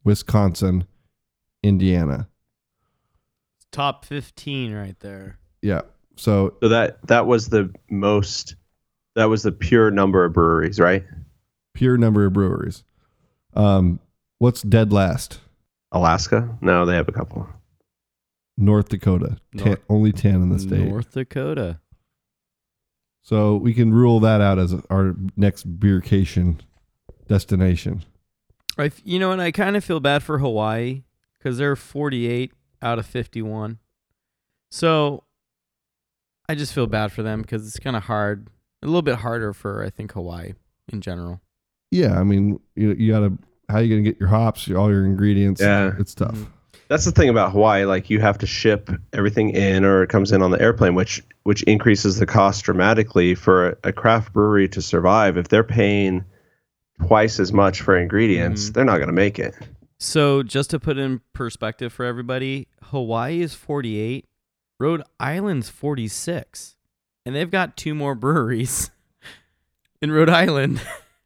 Wisconsin, Indiana. Top fifteen right there. Yeah. So, So that that was the most. That was the pure number of breweries, right? pure number of breweries. Um, what's dead last? Alaska? No, they have a couple. North Dakota. Ten, North- only ten in the state. North Dakota. So we can rule that out as our next beercation destination. I, f- you know, and I kind of feel bad for Hawaii because they're forty-eight out of fifty-one. So I just feel bad for them because it's kind of hard, a little bit harder for, I think, Hawaii in general. Yeah, I mean, you you gotta. How you gonna get your hops, all your ingredients? Yeah. It's tough. Mhm. That's the thing about Hawaii. Like you have to ship everything in, or it comes in on the airplane, which which increases the cost dramatically for a, a craft brewery to survive. If they're paying twice as much for ingredients, Mhm. they're not going to make it. So just to put in perspective for everybody, Hawaii is forty-eight, Rhode Island's forty-six, and they've got two more breweries in Rhode Island.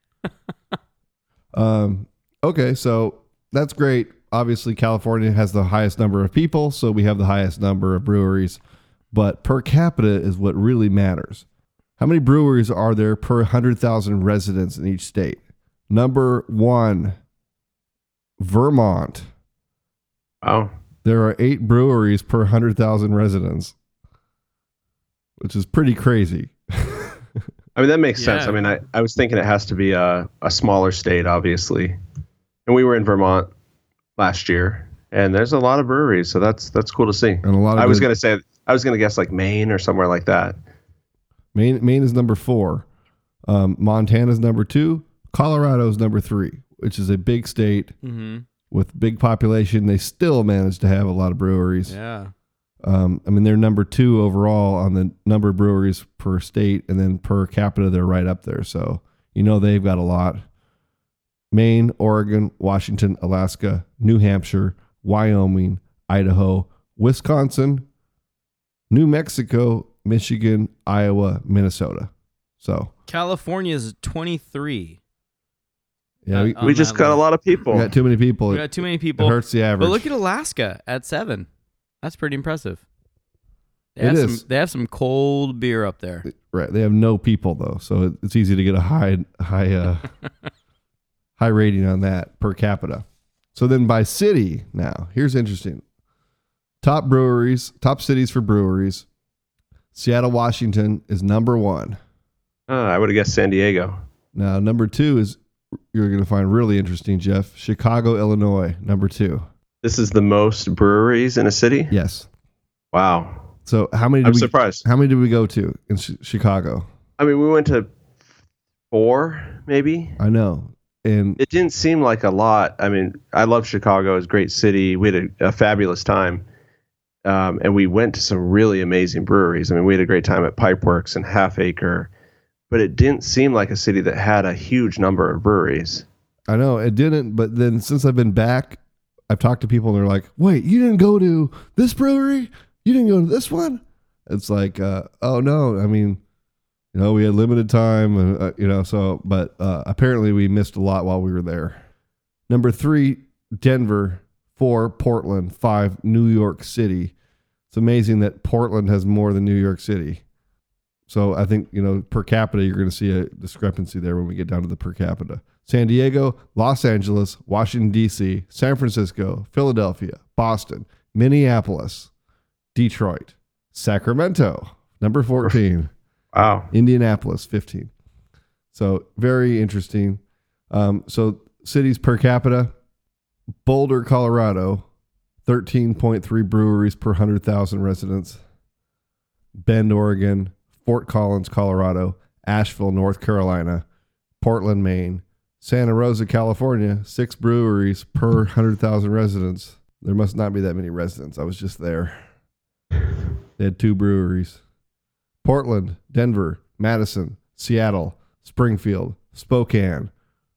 Um, okay, so that's great. Obviously, California has the highest number of people, so we have the highest number of breweries. But per capita is what really matters. How many breweries are there per one hundred thousand residents in each state? Number one, Vermont. Wow. There are eight breweries per one hundred thousand residents, which is pretty crazy. I mean, that makes sense. Yeah. I mean, I, I was thinking it has to be a, a smaller state, obviously. And we were in Vermont last year, and there's a lot of breweries, so that's that's cool to see. And a lot of I was good- going to say, I was going to guess like Maine or somewhere like that. Maine, Maine is number four. Um, Montana's number two. Colorado's number three, which is a big state Mm-hmm. with big population. They still manage to have a lot of breweries. Yeah. Um, I mean, they're number two overall on the number of breweries per state, and then per capita, they're right up there. So, you know, they've got a lot. Maine, Oregon, Washington, Alaska, New Hampshire, Wyoming, Idaho, Wisconsin, New Mexico, Michigan, Iowa, Minnesota. So, California's twenty-three. yeah, we, Uh, we on just that got a list. lot of people. we got too many people. We It, got too many it people. hurts the average. But look at Alaska at seven. That's pretty impressive. They It have is. Some, they have some cold beer up there. Right. They have no people though, so it- it's easy to get a high high uh, high rating on that per capita. So then by city now, here's interesting. Top breweries, top cities for breweries. Seattle, Washington is number one. Uh, I would have guessed San Diego. Now number two is you're going to find really interesting, Jeff. Chicago, Illinois, number two. This is the most breweries in a city? Yes. Wow. So how many? Did I'm we, surprised. How many did we go to in Ch- Chicago? I mean, we went to four, maybe. I know, and It didn't seem like a lot. I mean, I love Chicago. It's a great city. We had a, a fabulous time. Um, and we went to some really amazing breweries. I mean, we had a great time at Pipeworks and Half Acre, but it didn't seem like a city that had a huge number of breweries. I know it didn't, but then since I've been back, I've talked to people and they're like, wait, you didn't go to this brewery? You didn't go to this one? It's like, uh, oh no, I mean, you know, we had limited time, and, uh, you know, so, but uh, apparently we missed a lot while we were there. Number three, Denver. Four, Portland. Five, New York City. It's amazing that Portland has more than New York City. So I think, you know, per capita, you're going to see a discrepancy there when we get down to the per capita. San Diego, Los Angeles, Washington, D C, San Francisco, Philadelphia, Boston, Minneapolis, Detroit, Sacramento, number fourteen, Wow. Indianapolis, fifteen. So very interesting. Um, so cities per capita, Boulder, Colorado, thirteen point three breweries per one hundred thousand residents. Bend, Oregon, Fort Collins, Colorado, Asheville, North Carolina, Portland, Maine, Santa Rosa, California, six breweries per one hundred thousand residents. There must not be that many residents. I was just there. They had two breweries. Portland, Denver, Madison, Seattle, Springfield, Spokane,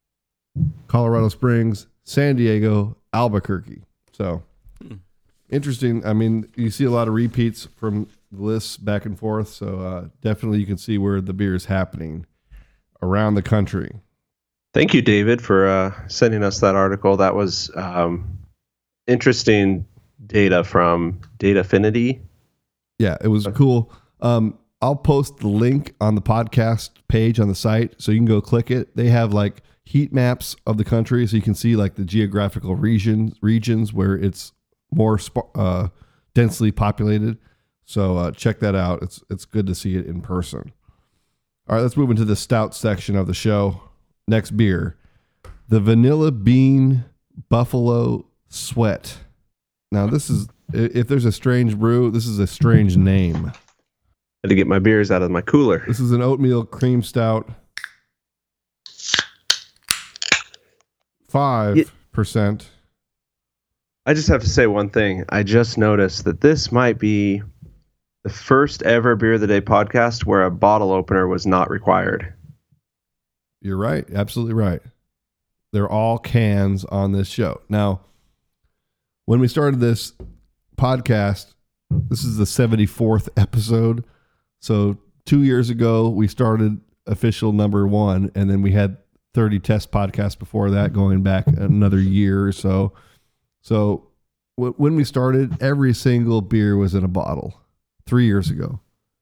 Colorado Springs, San Diego, Albuquerque. So interesting. I mean, you see a lot of repeats from the lists back and forth. So uh, definitely you can see where the beer is happening around the country. Thank you, David, for uh, sending us that article. That was um, interesting data from Datafinity. Yeah, it was cool. Um, I'll post the link on the podcast page on the site so you can go click it. They have like heat maps of the country so you can see like the geographical regions regions where it's more sp- uh, densely populated. So uh, check that out. It's it's good to see it in person. All right, let's move into the stout section of the show. Next beer, the Vanilla Bean Buffalo Sweat. Now this is, if there's a strange brew, this is a strange name. Had to get my beers out of my cooler. This is an oatmeal cream stout. Five percent. I just have to say one thing. I just noticed that this might be the first ever Beer of the Day podcast where a bottle opener was not required. You're right. Absolutely right. They're all cans on this show. Now, when we started this podcast, this is the seventy-fourth episode. So two years ago, we started official number one, and then we had thirty test podcasts before that, going back another year or so. So w- when we started, every single beer was in a bottle. Three years ago,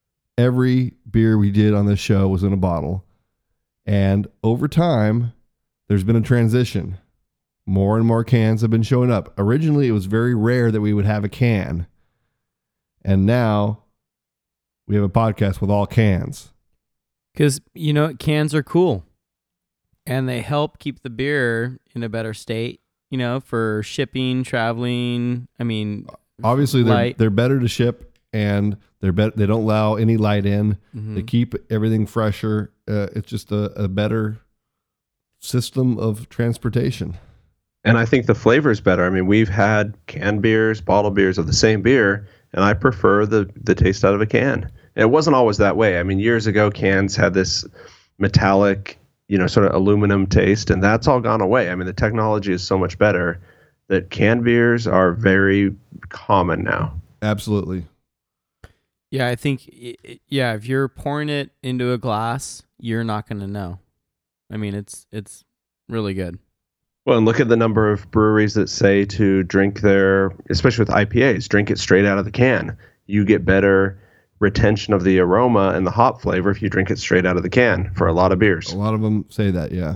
every beer we did on this show was in a bottle. And over time, there's been a transition. More and more cans have been showing up. Originally, it was very rare that we would have a can. And now we have a podcast with all cans. Because, you know, cans are cool. And they help keep the beer in a better state, you know, for shipping, traveling. I mean, obviously, they're, light. they're better to ship, and they're be- they don't allow any light in. Mm-hmm. They keep everything fresher. Uh, it's just a, a better system of transportation. And I think the flavor is better. I mean, we've had canned beers, bottled beers of the same beer, and I prefer the, the taste out of a can. And it wasn't always that way. I mean, years ago, cans had this metallic, you know, sort of aluminum taste, and that's all gone away. I mean, the technology is so much better that canned beers are very common now. Absolutely. Yeah, I think, yeah, if you're pouring it into a glass, you're not going to know. I mean, it's it's really good. Well, and look at the number of breweries that say to drink their, especially with I P As, drink it straight out of the can. You get better retention of the aroma and the hop flavor if you drink it straight out of the can for a lot of beers. A lot of them say that, yeah.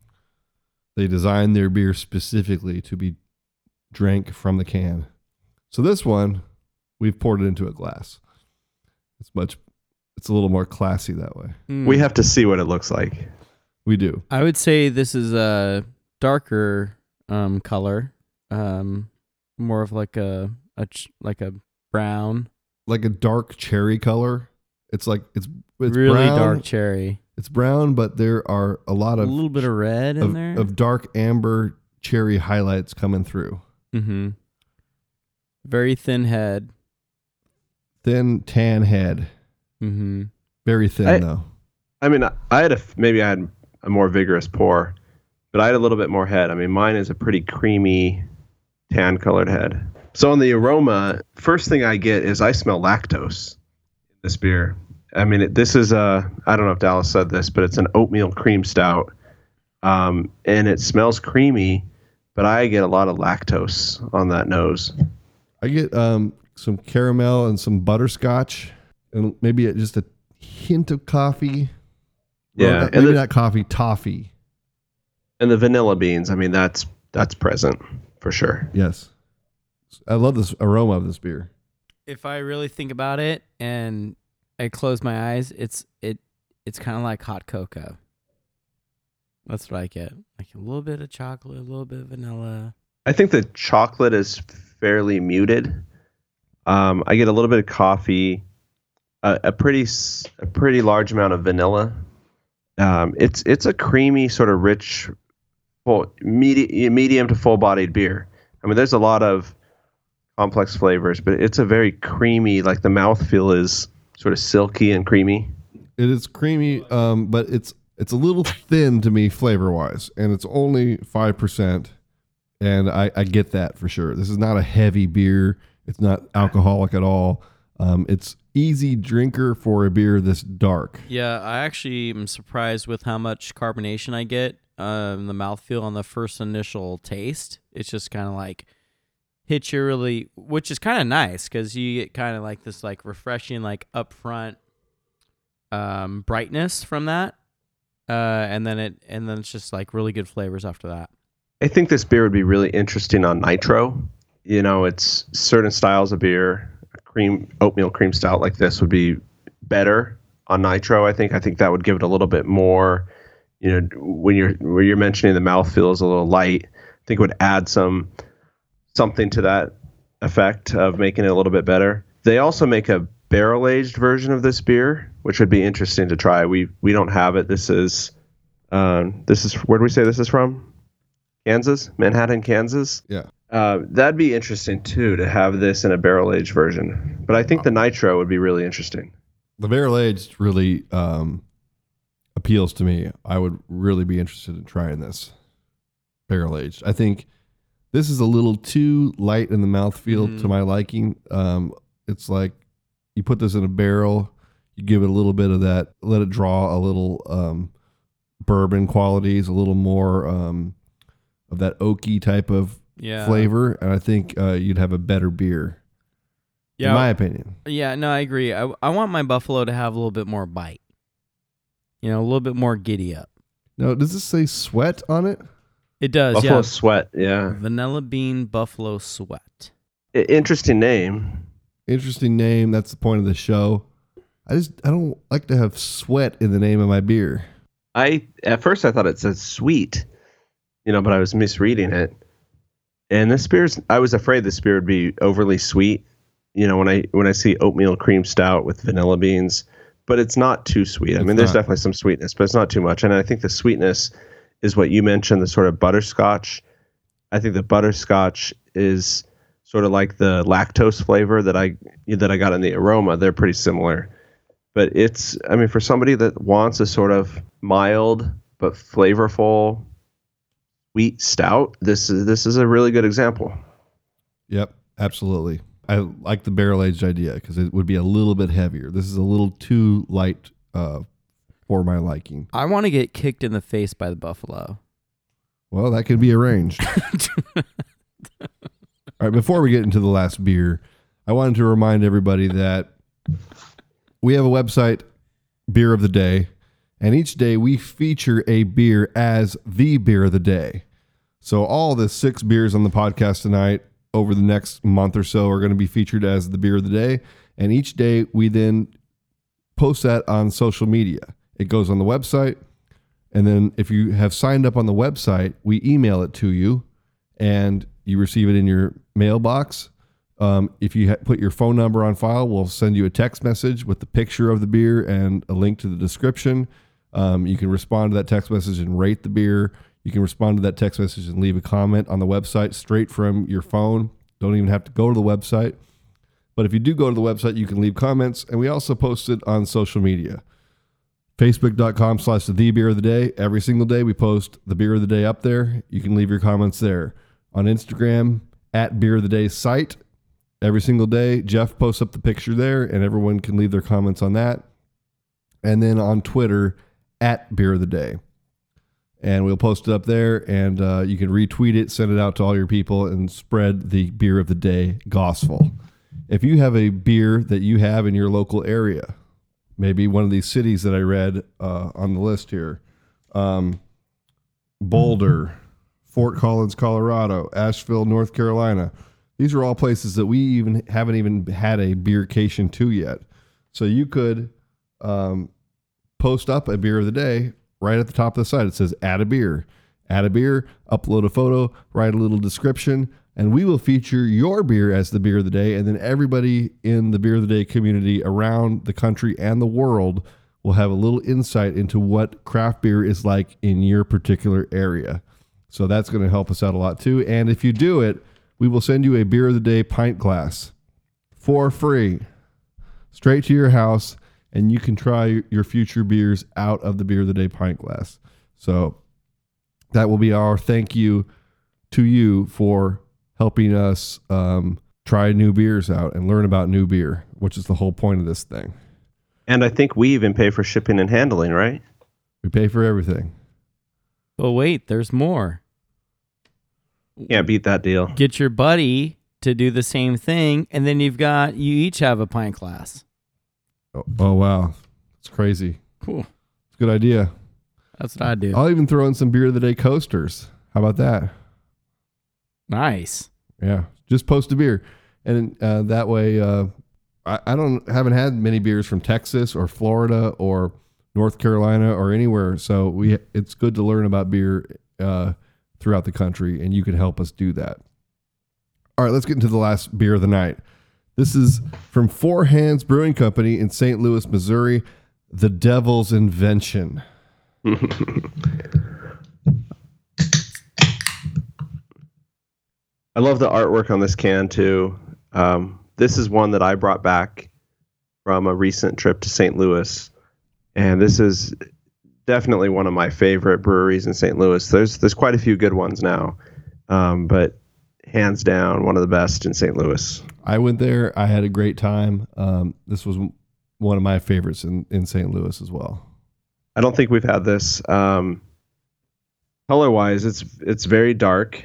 They design their beer specifically to be drank from the can. So this one, we've poured it into a glass. It's much, it's a little more classy that way. Mm. We have to see what it looks like. We do. I would say this is a darker um, color, um, more of like a, a ch- like a brown, Like a dark cherry color. It's like, it's, it's really brown. dark cherry. It's brown, but there are a lot A of, little bit of red in of, there. of dark amber cherry highlights coming through. Mm-hmm. Very thin head. Thin tan head. Mm-hmm. Very thin I- though. I mean, I had a, maybe I had a more vigorous pour, but I had a little bit more head. I mean, mine is a pretty creamy tan colored head. So on the aroma, first thing I get is I smell lactose in this beer. I mean, it, this is a, I don't know if Dallas said this, but it's an oatmeal cream stout. Um, and it smells creamy, but I get a lot of lactose on that nose. I get um, some caramel and some butterscotch and maybe just a hint of coffee. Well, Yeah, not- and maybe the- not coffee, toffee. And the vanilla beans, I mean, that's that's present for sure. Yes. I love this aroma of this beer. If I really think about it and I close my eyes, it's it it's kind of like hot cocoa. That's what I get. Like a little bit of chocolate, a little bit of vanilla. I think the chocolate is fairly muted. Um, I get a little bit of coffee, a, a pretty s- a pretty large amount of vanilla. Um, it's it's a creamy, sort of rich, full medium medium to full bodied beer. I mean, there's a lot of complex flavors, but it's a very creamy. Like the mouthfeel is sort of silky and creamy. It is creamy, um, but it's it's a little thin to me flavor wise, and it's only five percent. And I, I get that for sure. This is not a heavy beer. It's not alcoholic at all. Um, it's easy drinker for a beer this dark. Yeah, I actually am surprised with how much carbonation I get. um, the mouthfeel on the first initial taste. It's just kind of like hits you really, which is kind of nice because you get kind of like this like refreshing, like upfront um, brightness from that. Uh, and then it, and then it's just like really good flavors after that. I think this beer would be really interesting on nitro. You know, it's certain styles of beer, a cream oatmeal cream stout like this would be better on nitro. I think. I think that would give it a little bit more. You know, when you're when you're mentioning the mouthfeel is a little light, I think it would add some something to that effect of making it a little bit better. They also make a barrel aged version of this beer, which would be interesting to try. We we don't have it. This is um, this is where do we say this is from? Kansas, Manhattan, Kansas. Yeah. Uh, that'd be interesting too to have this in a barrel aged version. But I think the nitro would be really interesting. The barrel aged really um, appeals to me. I would really be interested in trying this barrel aged. I think this is a little too light in the mouthfeel Mm. to my liking. Um, it's like you put this in a barrel, you give it a little bit of that, let it draw a little um, bourbon qualities, a little more um, of that oaky type of Yeah. flavor, and I think uh, you'd have a better beer, Yeah. in my opinion. Yeah, no, I agree. I, I want my Buffalo to have a little bit more bite. You know, a little bit more giddy up. Now, does this say sweat on it? It does, Buffalo yeah. Sweat, yeah. Vanilla Bean Buffalo Sweat. I- interesting name. Interesting name. That's the point of the show. I just I don't like to have sweat in the name of my beer. I at first I thought it said sweet, you know, but I was misreading it. And this beer's, I was afraid this beer would be overly sweet. You know, when I when I see oatmeal cream stout with vanilla beans, but it's not too sweet. I It's mean, there's not. definitely some sweetness, but it's not too much. And I think the sweetness is what you mentioned, the sort of butterscotch. I think the butterscotch is sort of like the lactose flavor that I that I got in the aroma. They're pretty similar. But it's, I mean, for somebody that wants a sort of mild but flavorful wheat stout, this is this is a really good example. Yep, absolutely. I like the barrel aged idea because it would be a little bit heavier. This is a little too light uh, for my liking. I want to get kicked in the face by the Buffalo. Well, that could be arranged. All right, before we get into the last beer, I wanted to remind everybody that we have a website, Beer of the Day, and each day we feature a beer as the beer of the day. So all the six beers on the podcast tonight over the next month or so are going to be featured as the beer of the day, and each day we then post that on social media. It goes on the website, and then if you have signed up on the website, we email it to you, and you receive it in your mailbox. Um, if you ha- put your phone number on file, we'll send you a text message with the picture of the beer and a link to the description. Um, you can respond to that text message and rate the beer. You can respond to that text message and leave a comment on the website straight from your phone. Don't even have to go to the website. But if you do go to the website, you can leave comments. And we also post it on social media. Facebook.com slash the beer of the day. Every single day we post the beer of the day up there. You can leave your comments there. On Instagram, at Beer of the Day site. Every single day, Jeff posts up the picture there, and everyone can leave their comments on that. And then on Twitter, at Beer of the Day. And we'll post it up there, and uh, you can retweet it, send it out to all your people, and spread the Beer of the Day gospel. If you have a beer that you have in your local area, maybe one of these cities that I read uh, on the list here, um, Boulder, Fort Collins, Colorado, Asheville, North Carolina. These are all places that we even haven't even had a beercation to yet. So you could um, post up a beer of the day right at the top of the site. It says add a beer, add a beer, upload a photo, write a little description, and we will feature your beer as the beer of the day. And then everybody in the Beer of the Day community around the country and the world will have a little insight into what craft beer is like in your particular area. So that's going to help us out a lot too. And if you do it, we will send you a Beer of the Day pint glass for free, straight to your house, and you can try your future beers out of the Beer of the Day pint glass. So that will be our thank you to you for helping us um, try new beers out and learn about new beer, which is the whole point of this thing. And I think we even pay for shipping and handling, right? We pay for everything. Oh, wait, there's more. Can't beat that deal. Get your buddy to do the same thing, and then you've got, you each have a pint glass. Oh, oh wow. It's crazy. Cool. It's a good idea. That's what I do. I'll even throw in some beer of the day coasters. How about that? Nice. Yeah. Just post a beer. And uh, that way, uh, I, I don't haven't had many beers from Texas or Florida or North Carolina or anywhere. So we it's good to learn about beer uh, throughout the country, and you can help us do that. All right, let's get into the last beer of the night. This is from Four Hands Brewing Company in Saint Louis, Missouri, The Devil's Invention. I love the artwork on this can too. Um, this is one that I brought back from a recent trip to Saint Louis, and this is definitely one of my favorite breweries in Saint Louis. There's there's quite a few good ones now, um, but hands down one of the best in Saint Louis. I went there. I had a great time. Um, this was one of my favorites in, in Saint Louis as well. I don't think we've had this. Um, color-wise, it's it's very dark.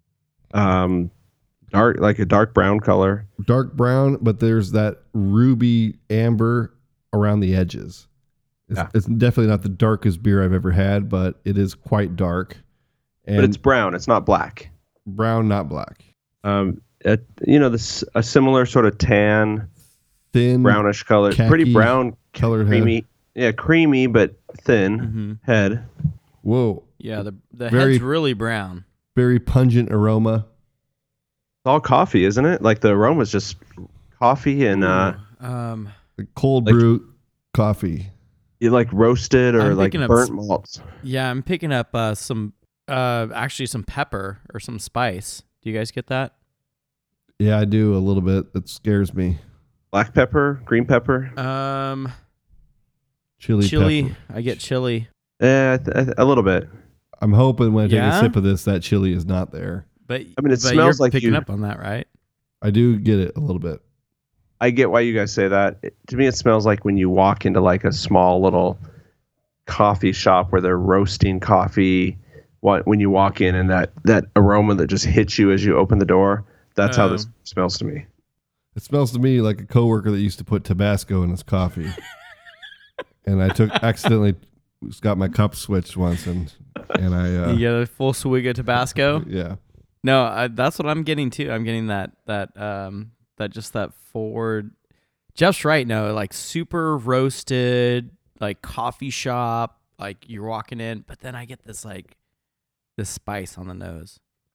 Um, dark like a dark brown color. Dark brown, but there's that ruby amber around the edges. It's, Yeah. it's definitely not the darkest beer I've ever had, but it is quite dark. And But it's brown. It's not black. brown, not black. Um, it, you know, this a similar sort of tan, Thin, brownish color, khaki pretty brown, colored creamy. head. Yeah, creamy but thin Mm-hmm. head. Whoa. Yeah, the the Very- head's really brown. Very pungent aroma. It's all coffee, isn't it? Like the aroma is just coffee and uh, Um, Cold Like- brew coffee. you like roasted or I'm like picking up burnt s- malts. yeah, I'm picking up uh, some, uh, actually some pepper or some spice. Do you guys get that? Yeah, I do a little bit. It scares me. Black pepper, green pepper. Um, Chili, chili. pepper. I get chili. Eh, th- th- a little bit. I'm hoping when I take Yeah? a sip of this, that chili is not there. But I mean, it but smells you're like picking you- up on that, right? I do get it a little bit. I get why you guys say that. It- to me, it smells like when you walk into like a small little coffee shop where they're roasting coffee. What when you walk in and that that aroma that just hits you as you open the door. That's how this Um, smells to me. It smells to me like a coworker that used to put Tabasco in his coffee. And I took accidentally got my cup switched once, and and I uh, You get a full swig of Tabasco. yeah. No, I, that's what I'm getting too. I'm getting that that um that just that forward. Jeff's right. No, like super roasted, like coffee shop. Like you're walking in, but then I get this like this spice on the nose.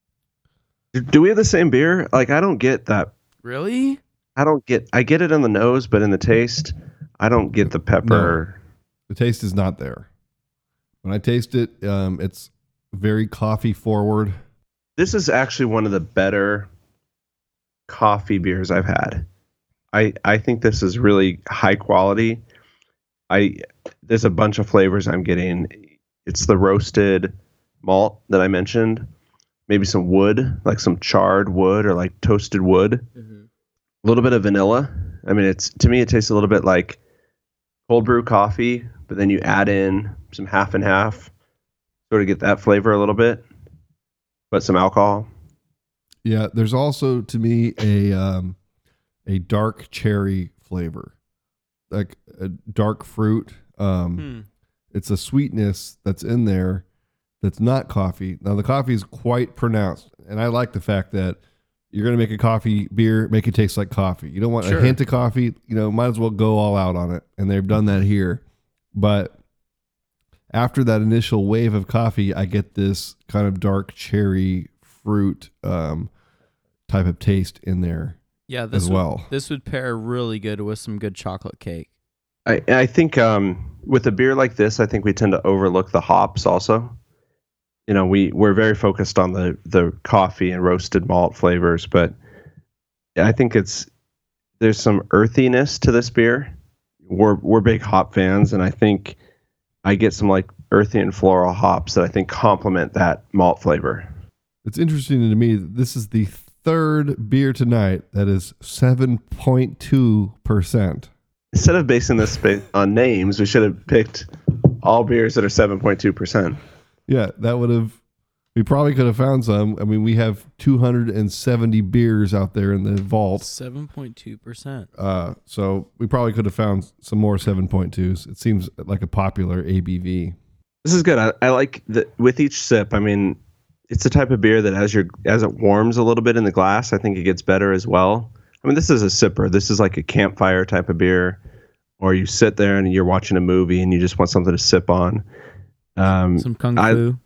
Do we have the same beer? Like I don't get that. Really? I don't get. I get it in the nose, but in the taste, I don't get the pepper. The taste is not there. When I taste it, um, it's very coffee forward. This is actually one of the better coffee beers I've had. I I think this is really high quality. I there's a bunch of flavors I'm getting. It's the roasted malt that I mentioned. Maybe some wood, like some charred wood or like toasted wood. A little bit of vanilla. I mean, it's to me it tastes a little bit like cold brew coffee, but then you add in some half and half, sort of get that flavor a little bit, but some alcohol. Yeah, there's also to me a um, a dark cherry flavor, like a dark fruit. Um, Hmm. It's a sweetness that's in there that's not coffee. Now the coffee is quite pronounced, and I like the fact that you're going to make a coffee beer, make it taste like coffee. You don't want Sure. a hint of coffee, you know, might as well go all out on it. And they've done that here. But after that initial wave of coffee, I get this kind of dark cherry fruit um, type of taste in there Yeah, this as would, well. this would pair really good with some good chocolate cake. I I think um, with a beer like this, I think we tend to overlook the hops also. You know, we we're very focused on the the coffee and roasted malt flavors, but I think it's there's some earthiness to this beer. We're we're big hop fans, and I think I get some like earthy and floral hops that I think complement that malt flavor. It's interesting to me that this is the third beer tonight that is seven point two percent. Instead of basing this ba- on names, we should have picked all beers that are seven point two percent. Yeah, that would have. We probably could have found some. I mean, we have two hundred seventy beers out there in the vault. seven point two percent. Uh, so we probably could have found some more seven point twos. It seems like a popular A B V. This is good. I, I like that with each sip. I mean, it's the type of beer that as your as it warms a little bit in the glass, I think it gets better as well. I mean, this is a sipper. This is like a campfire type of beer, or you sit there and you're watching a movie and you just want something to sip on. Um, Some kung I, fu.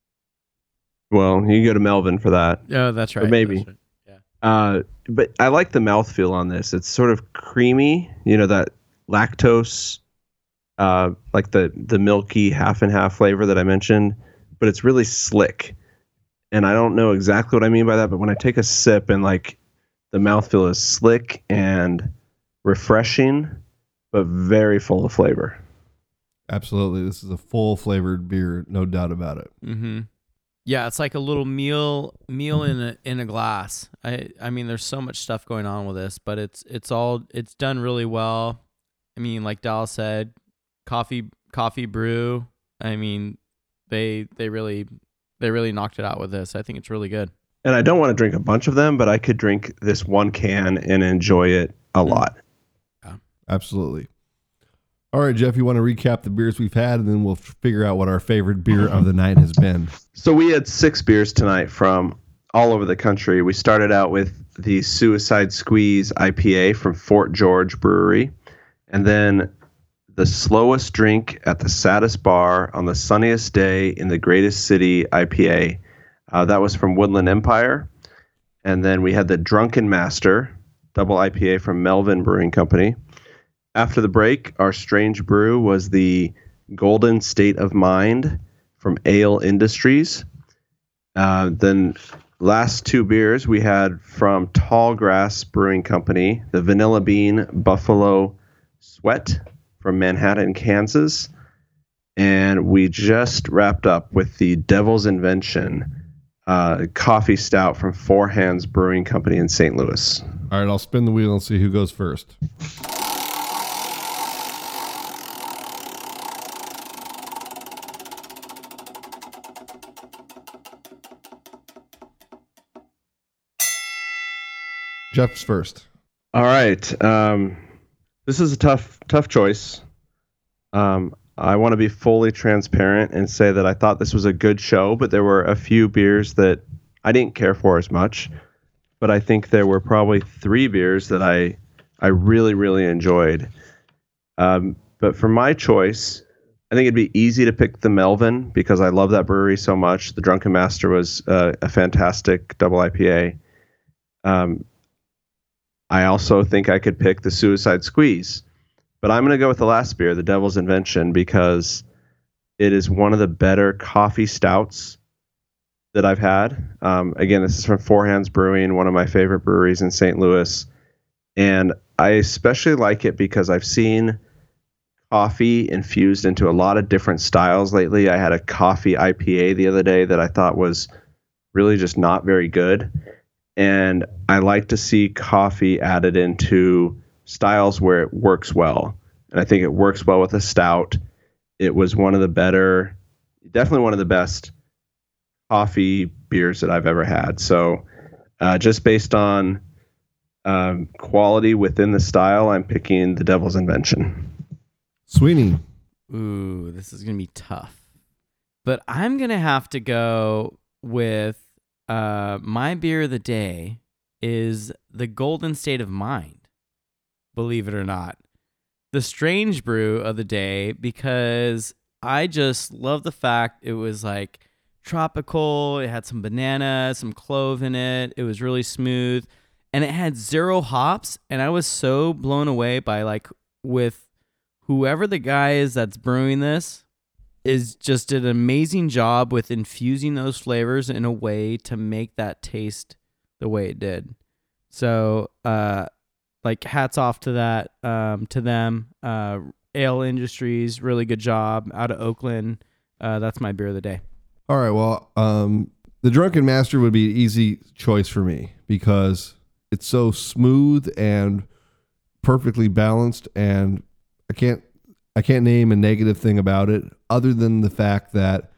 Well, you can go to Melvin for that. Oh, that's right. Or maybe. That's right. Yeah. Uh, but I like the mouthfeel on this. It's sort of creamy, you know, that lactose, uh, like the, the milky half and half flavor that I mentioned, but it's really slick. And I don't know exactly what I mean by that, but when I take a sip and like the mouthfeel is slick and refreshing, but very full of flavor. Absolutely. This is a full flavored beer, no doubt about it. Mm-hmm. Yeah, it's like a little meal meal in a in a glass. I I mean, there's so much stuff going on with this, but it's it's all it's done really well. I mean, like Dallas said, coffee coffee brew. I mean, they they really they really knocked it out with this. I think it's really good. And I don't want to drink a bunch of them, but I could drink this one can and enjoy it a lot. Yeah. Absolutely. All right, Jeff, you want to recap the beers we've had, and then we'll figure out what our favorite beer of the night has been. So we had six beers tonight from all over the country. We started out with the Suicide Squeeze I P A from Fort George Brewery, and then the Slowest Drink at the Saddest Bar on the Sunniest Day in the Greatest City I P A. Uh, that was from Woodland Empire. And then we had the Drunken Master Double I P A from Melvin Brewing Company. After the break, our Strange Brew was the Golden State of Mind from Ale Industries. Uh, then last two beers we had from Tallgrass Brewing Company, the Vanilla Bean Buffalo Sweat from Manhattan, Kansas. And we just wrapped up with the Devil's Invention uh, Coffee Stout from Four Hands Brewing Company in Saint Louis. All right, I'll spin the wheel and see who goes first. Jeff's first. All right. Um, this is a tough, tough choice. Um, I want to be fully transparent and say that I thought this was a good show, but there were a few beers that I didn't care for as much. But I think there were probably three beers that I, I really, really enjoyed. Um, but for my choice, I think it'd be easy to pick the Melvin because I love that brewery so much. The Drunken Master was uh, a fantastic double I P A. Um, I also think I could pick the Suicide Squeeze, but I'm going to go with the last beer, the Devil's Invention, because it is one of the better coffee stouts that I've had. Um, again, this is from Four Hands Brewing, one of my favorite breweries in Saint Louis. And I especially like it because I've seen coffee infused into a lot of different styles lately. I had a coffee I P A the other day that I thought was really just not very good. And I like to see coffee added into styles where it works well. And I think it works well with a stout. It was one of the better, definitely one of the best coffee beers that I've ever had. So uh, just based on um, quality within the style, I'm picking the Devil's Invention. Sweeney. Ooh, this is going to be tough. But I'm going to have to go with uh, my beer of the day is the Golden State of Mind, believe it or not. The Strange Brew of the day, because I just love the fact it was like tropical. It had some banana, some clove in it. It was really smooth. And it had zero hops. And I was so blown away by like with whoever the guy is that's brewing this is just did an amazing job with infusing those flavors in a way to make that taste the way it did. So, uh, like hats off to that, um, to them. Uh, Ale Industries, really good job out of Oakland. Uh, that's my beer of the day. All right. Well, um, the Drunken Master would be an easy choice for me because it's so smooth and perfectly balanced, and I can't I can't name a negative thing about it other than the fact that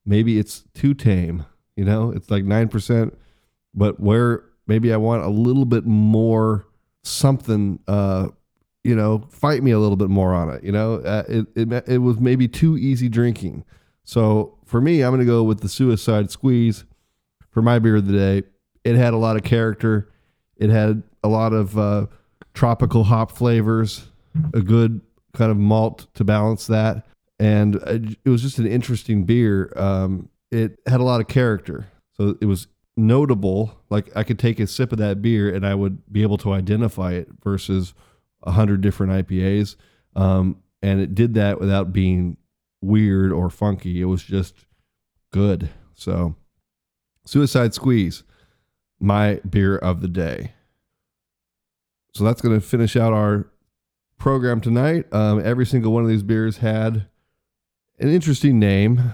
maybe it's too tame. You know, it's like nine percent, but where maybe I want a little bit more something, uh, you know, fight me a little bit more on it. You know, uh, it, it, it was maybe too easy drinking. So for me, I'm going to go with the Suicide Squeeze for my beer of the day. It had a lot of character. It had a lot of uh, tropical hop flavors, a good kind of malt to balance that. And it was just an interesting beer. Um, it had a lot of character. So it was notable. Like I could take a sip of that beer and I would be able to identify it versus a hundred different I P As. Um, and it did that without being weird or funky. It was just good. So Suicide Squeeze, my beer of the day. So that's going to finish out our program tonight. Um, every single one of these beers had an interesting name.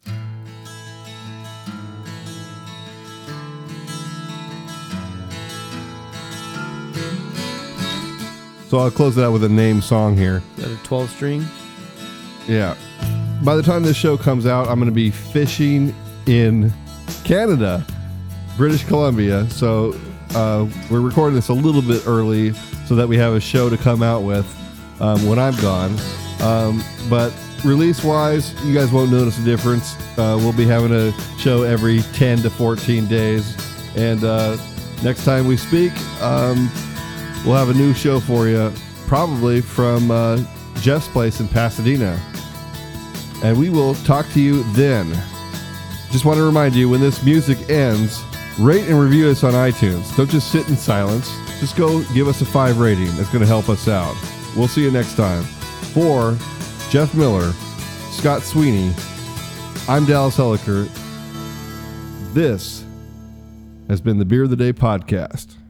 So I'll close it out with a name song here. Is that a twelve string? Yeah. By the time this show comes out, I'm going to be fishing in Canada, British Columbia. So uh, we're recording this a little bit early so that we have a show to come out with um, when I'm gone. Um, but release-wise, you guys won't notice a difference. Uh, we'll be having a show every ten to fourteen days. And uh, next time we speak, um, we'll have a new show for you, probably from uh, Jeff's place in Pasadena. And we will talk to you then. Just want to remind you, when this music ends, rate and review us on iTunes. Don't just sit in silence. Just go give us a five rating. That's going to help us out. We'll see you next time. For Jeff Miller, Scott Sweeney, I'm Dallas Helliker. This has been the Beer of the Day podcast.